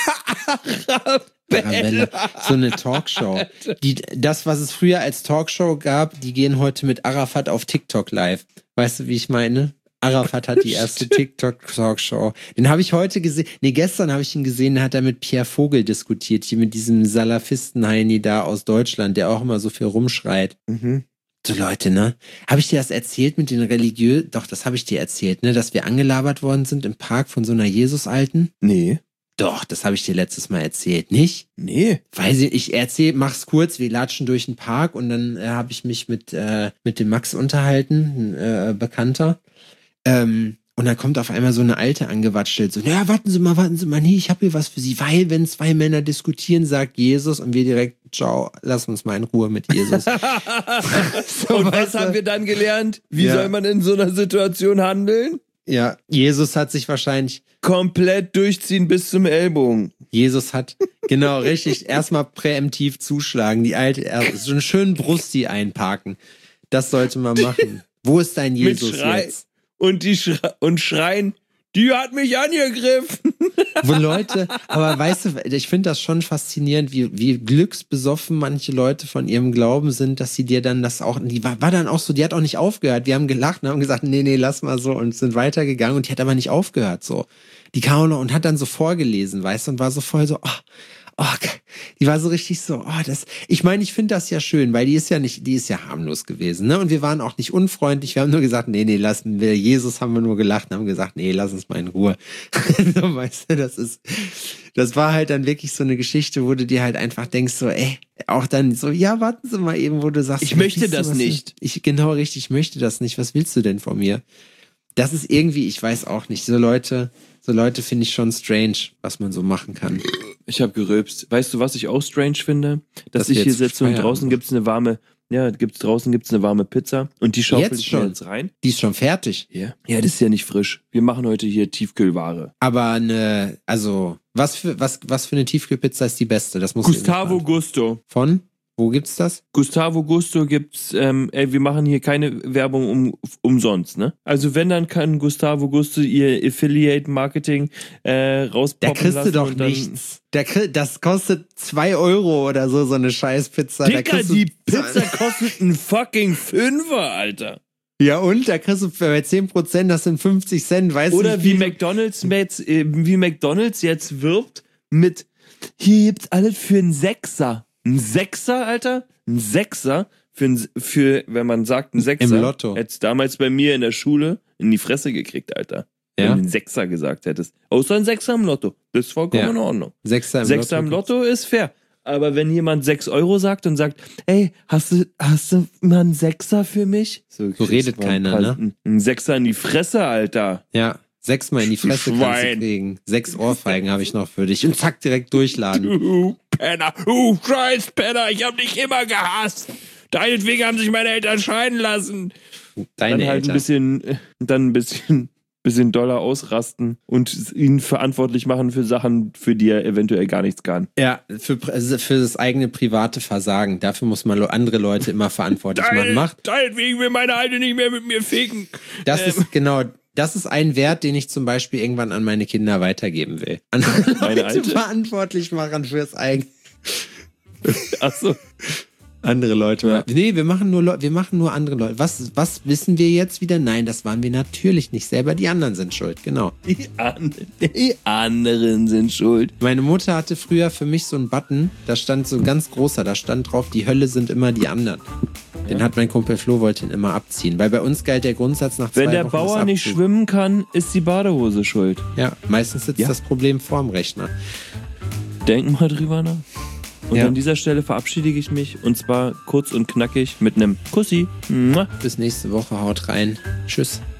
Arabella. So eine Talkshow. Das, was es früher als Talkshow gab, die gehen heute mit Arafat auf TikTok live. Weißt du, wie ich meine? Arafat hat die erste TikTok-Talkshow. Den habe ich heute gesehen. Nee, gestern habe ich ihn gesehen, da hat er mit Pierre Vogel diskutiert, hier mit diesem Salafisten-Heini da aus Deutschland, der auch immer so viel rumschreit. So Leute, ne? Habe ich dir das erzählt mit den Doch, das habe ich dir erzählt, ne? Dass wir angelabert worden sind im Park von so einer Jesus-Alten. Nee. Doch, das habe ich dir letztes Mal erzählt, nicht? Nee. Weiß ich erzähl, mach's kurz, wir latschen durch den Park und dann habe ich mich mit dem Max unterhalten, ein Bekannter. Und dann kommt auf einmal so eine Alte angewatschelt, so, naja, warten Sie mal, nee, ich habe hier was für Sie, weil, wenn zwei Männer diskutieren, sagt Jesus und wir direkt, ciao, lass uns mal in Ruhe mit Jesus. So, Und was weißt du? haben wir dann gelernt? Wie Ja. soll man in so einer Situation handeln? Ja, Jesus hat sich wahrscheinlich, Komplett durchziehen bis zum Ellbogen. genau, richtig, erstmal präemptiv zuschlagen, die Alte, so einen schönen Brusti einparken. Das sollte man machen. Wo ist dein Jesus Mit Schrei. jetzt? Und und schreien, die hat mich angegriffen. Wo Leute, aber weißt du, ich finde das schon faszinierend, wie glücksbesoffen manche Leute von ihrem Glauben sind, dass sie dir dann das auch, die war dann auch so, die hat auch nicht aufgehört. Wir haben gelacht und haben gesagt, nee, lass mal so und sind weitergegangen und die hat aber nicht aufgehört, so. Die kam auch noch und hat dann so vorgelesen, weißt du, und war so voll so, die war so richtig so, ich meine, ich finde das ja schön, weil die ist ja harmlos gewesen, ne? Und wir waren auch nicht unfreundlich, wir haben nur gesagt, nee, lassen wir, Jesus haben wir nur gelacht und haben gesagt, nee, lass uns mal in Ruhe. So, weißt du, das war halt dann wirklich so eine Geschichte, wo du dir halt einfach denkst, so, auch dann so, ja, warten Sie mal eben, wo du sagst, Ich möchte siehst du, das was nicht. Genau richtig, ich möchte das nicht, was willst du denn von mir? Das ist irgendwie, ich weiß auch nicht, so Leute finde ich schon strange, was man so machen kann. Ich habe gerülpst. Weißt du, was ich auch strange finde? Dass Dass wir ich hier jetzt sitze und Feierabend draußen gibt's eine warme Pizza und die schaufel Jetzt ich mir schon? jetzt rein. Die ist schon fertig. Ja. Ja, das ist ja nicht frisch. Wir machen heute hier Tiefkühlware. Aber was für eine Tiefkühlpizza ist die beste? Das muss Gustavo Gusto. Von? Wo gibt's das? Gustavo Gusto gibt's, wir machen hier keine Werbung umsonst, ne? Also wenn, dann kann Gustavo Gusto ihr Affiliate-Marketing rauspoppen Da kriegst lassen du doch und dann, nichts. Das kostet 2 Euro oder so eine Scheißpizza. Da Dicker, kriegst du- die Pizza kostet einen fucking Fünfer, Alter. Ja und? Da kriegst du bei 10%, das sind 50 Cent, weißt Oder du? wie McDonald's jetzt wirbt mit, hier gibt's alles für einen Sechser. Ein Sechser, Alter? Ein Sechser für wenn man sagt, ein Sechser. Im Lotto. Hätt's damals bei mir in der Schule in die Fresse gekriegt, Alter. wenn Ja. du einen Sechser gesagt hättest. Außer ein Sechser im Lotto. Das ist vollkommen in Ordnung. Sechser Im Lotto ist fair. Aber wenn jemand 6 Euro sagt und sagt, ey, hast du mal einen Sechser für mich? So redet keiner, ne? Ein Sechser in die Fresse, Alter. Ja, 6-mal in die Fresse kannst du Schwein. kriegen. 6 Ohrfeigen habe ich noch für dich. Und zack, direkt durchladen. Du Penner, scheiß Penner, ich hab dich immer gehasst. Deinetwegen haben sich meine Eltern scheiden lassen. Deine Dann halt Eltern. ein bisschen doller ausrasten und ihn verantwortlich machen für Sachen, für die er eventuell gar nichts kann. Ja, für das eigene private Versagen. Dafür muss man andere Leute immer verantwortlich machen. Deinetwegen will meine Alte nicht mehr mit mir ficken. Das ist ein Wert, den ich zum Beispiel irgendwann an meine Kinder weitergeben will. Andere Leute Alte? verantwortlich machen fürs eigene. Ach so. Andere Leute. Ja. Nee, wir machen nur andere Leute. Was wissen wir jetzt wieder? Nein, das waren wir natürlich nicht selber. Die anderen sind schuld, genau. Die anderen sind schuld. Meine Mutter hatte früher für mich so einen Button, da stand so ein ganz großer, da stand drauf, die Hölle sind immer die anderen. Den hat mein Kumpel Flo, wollte ihn immer abziehen. Weil bei uns galt der Grundsatz nach 2 Wochen. Wenn der Bauer nicht schwimmen kann, ist die Badehose schuld. Ja, meistens sitzt das Problem vorm Rechner. Denk mal drüber nach. Und Ja. an dieser Stelle verabschiede ich mich. Und zwar kurz und knackig mit einem Kussi. Mua. Bis nächste Woche, haut rein. Tschüss.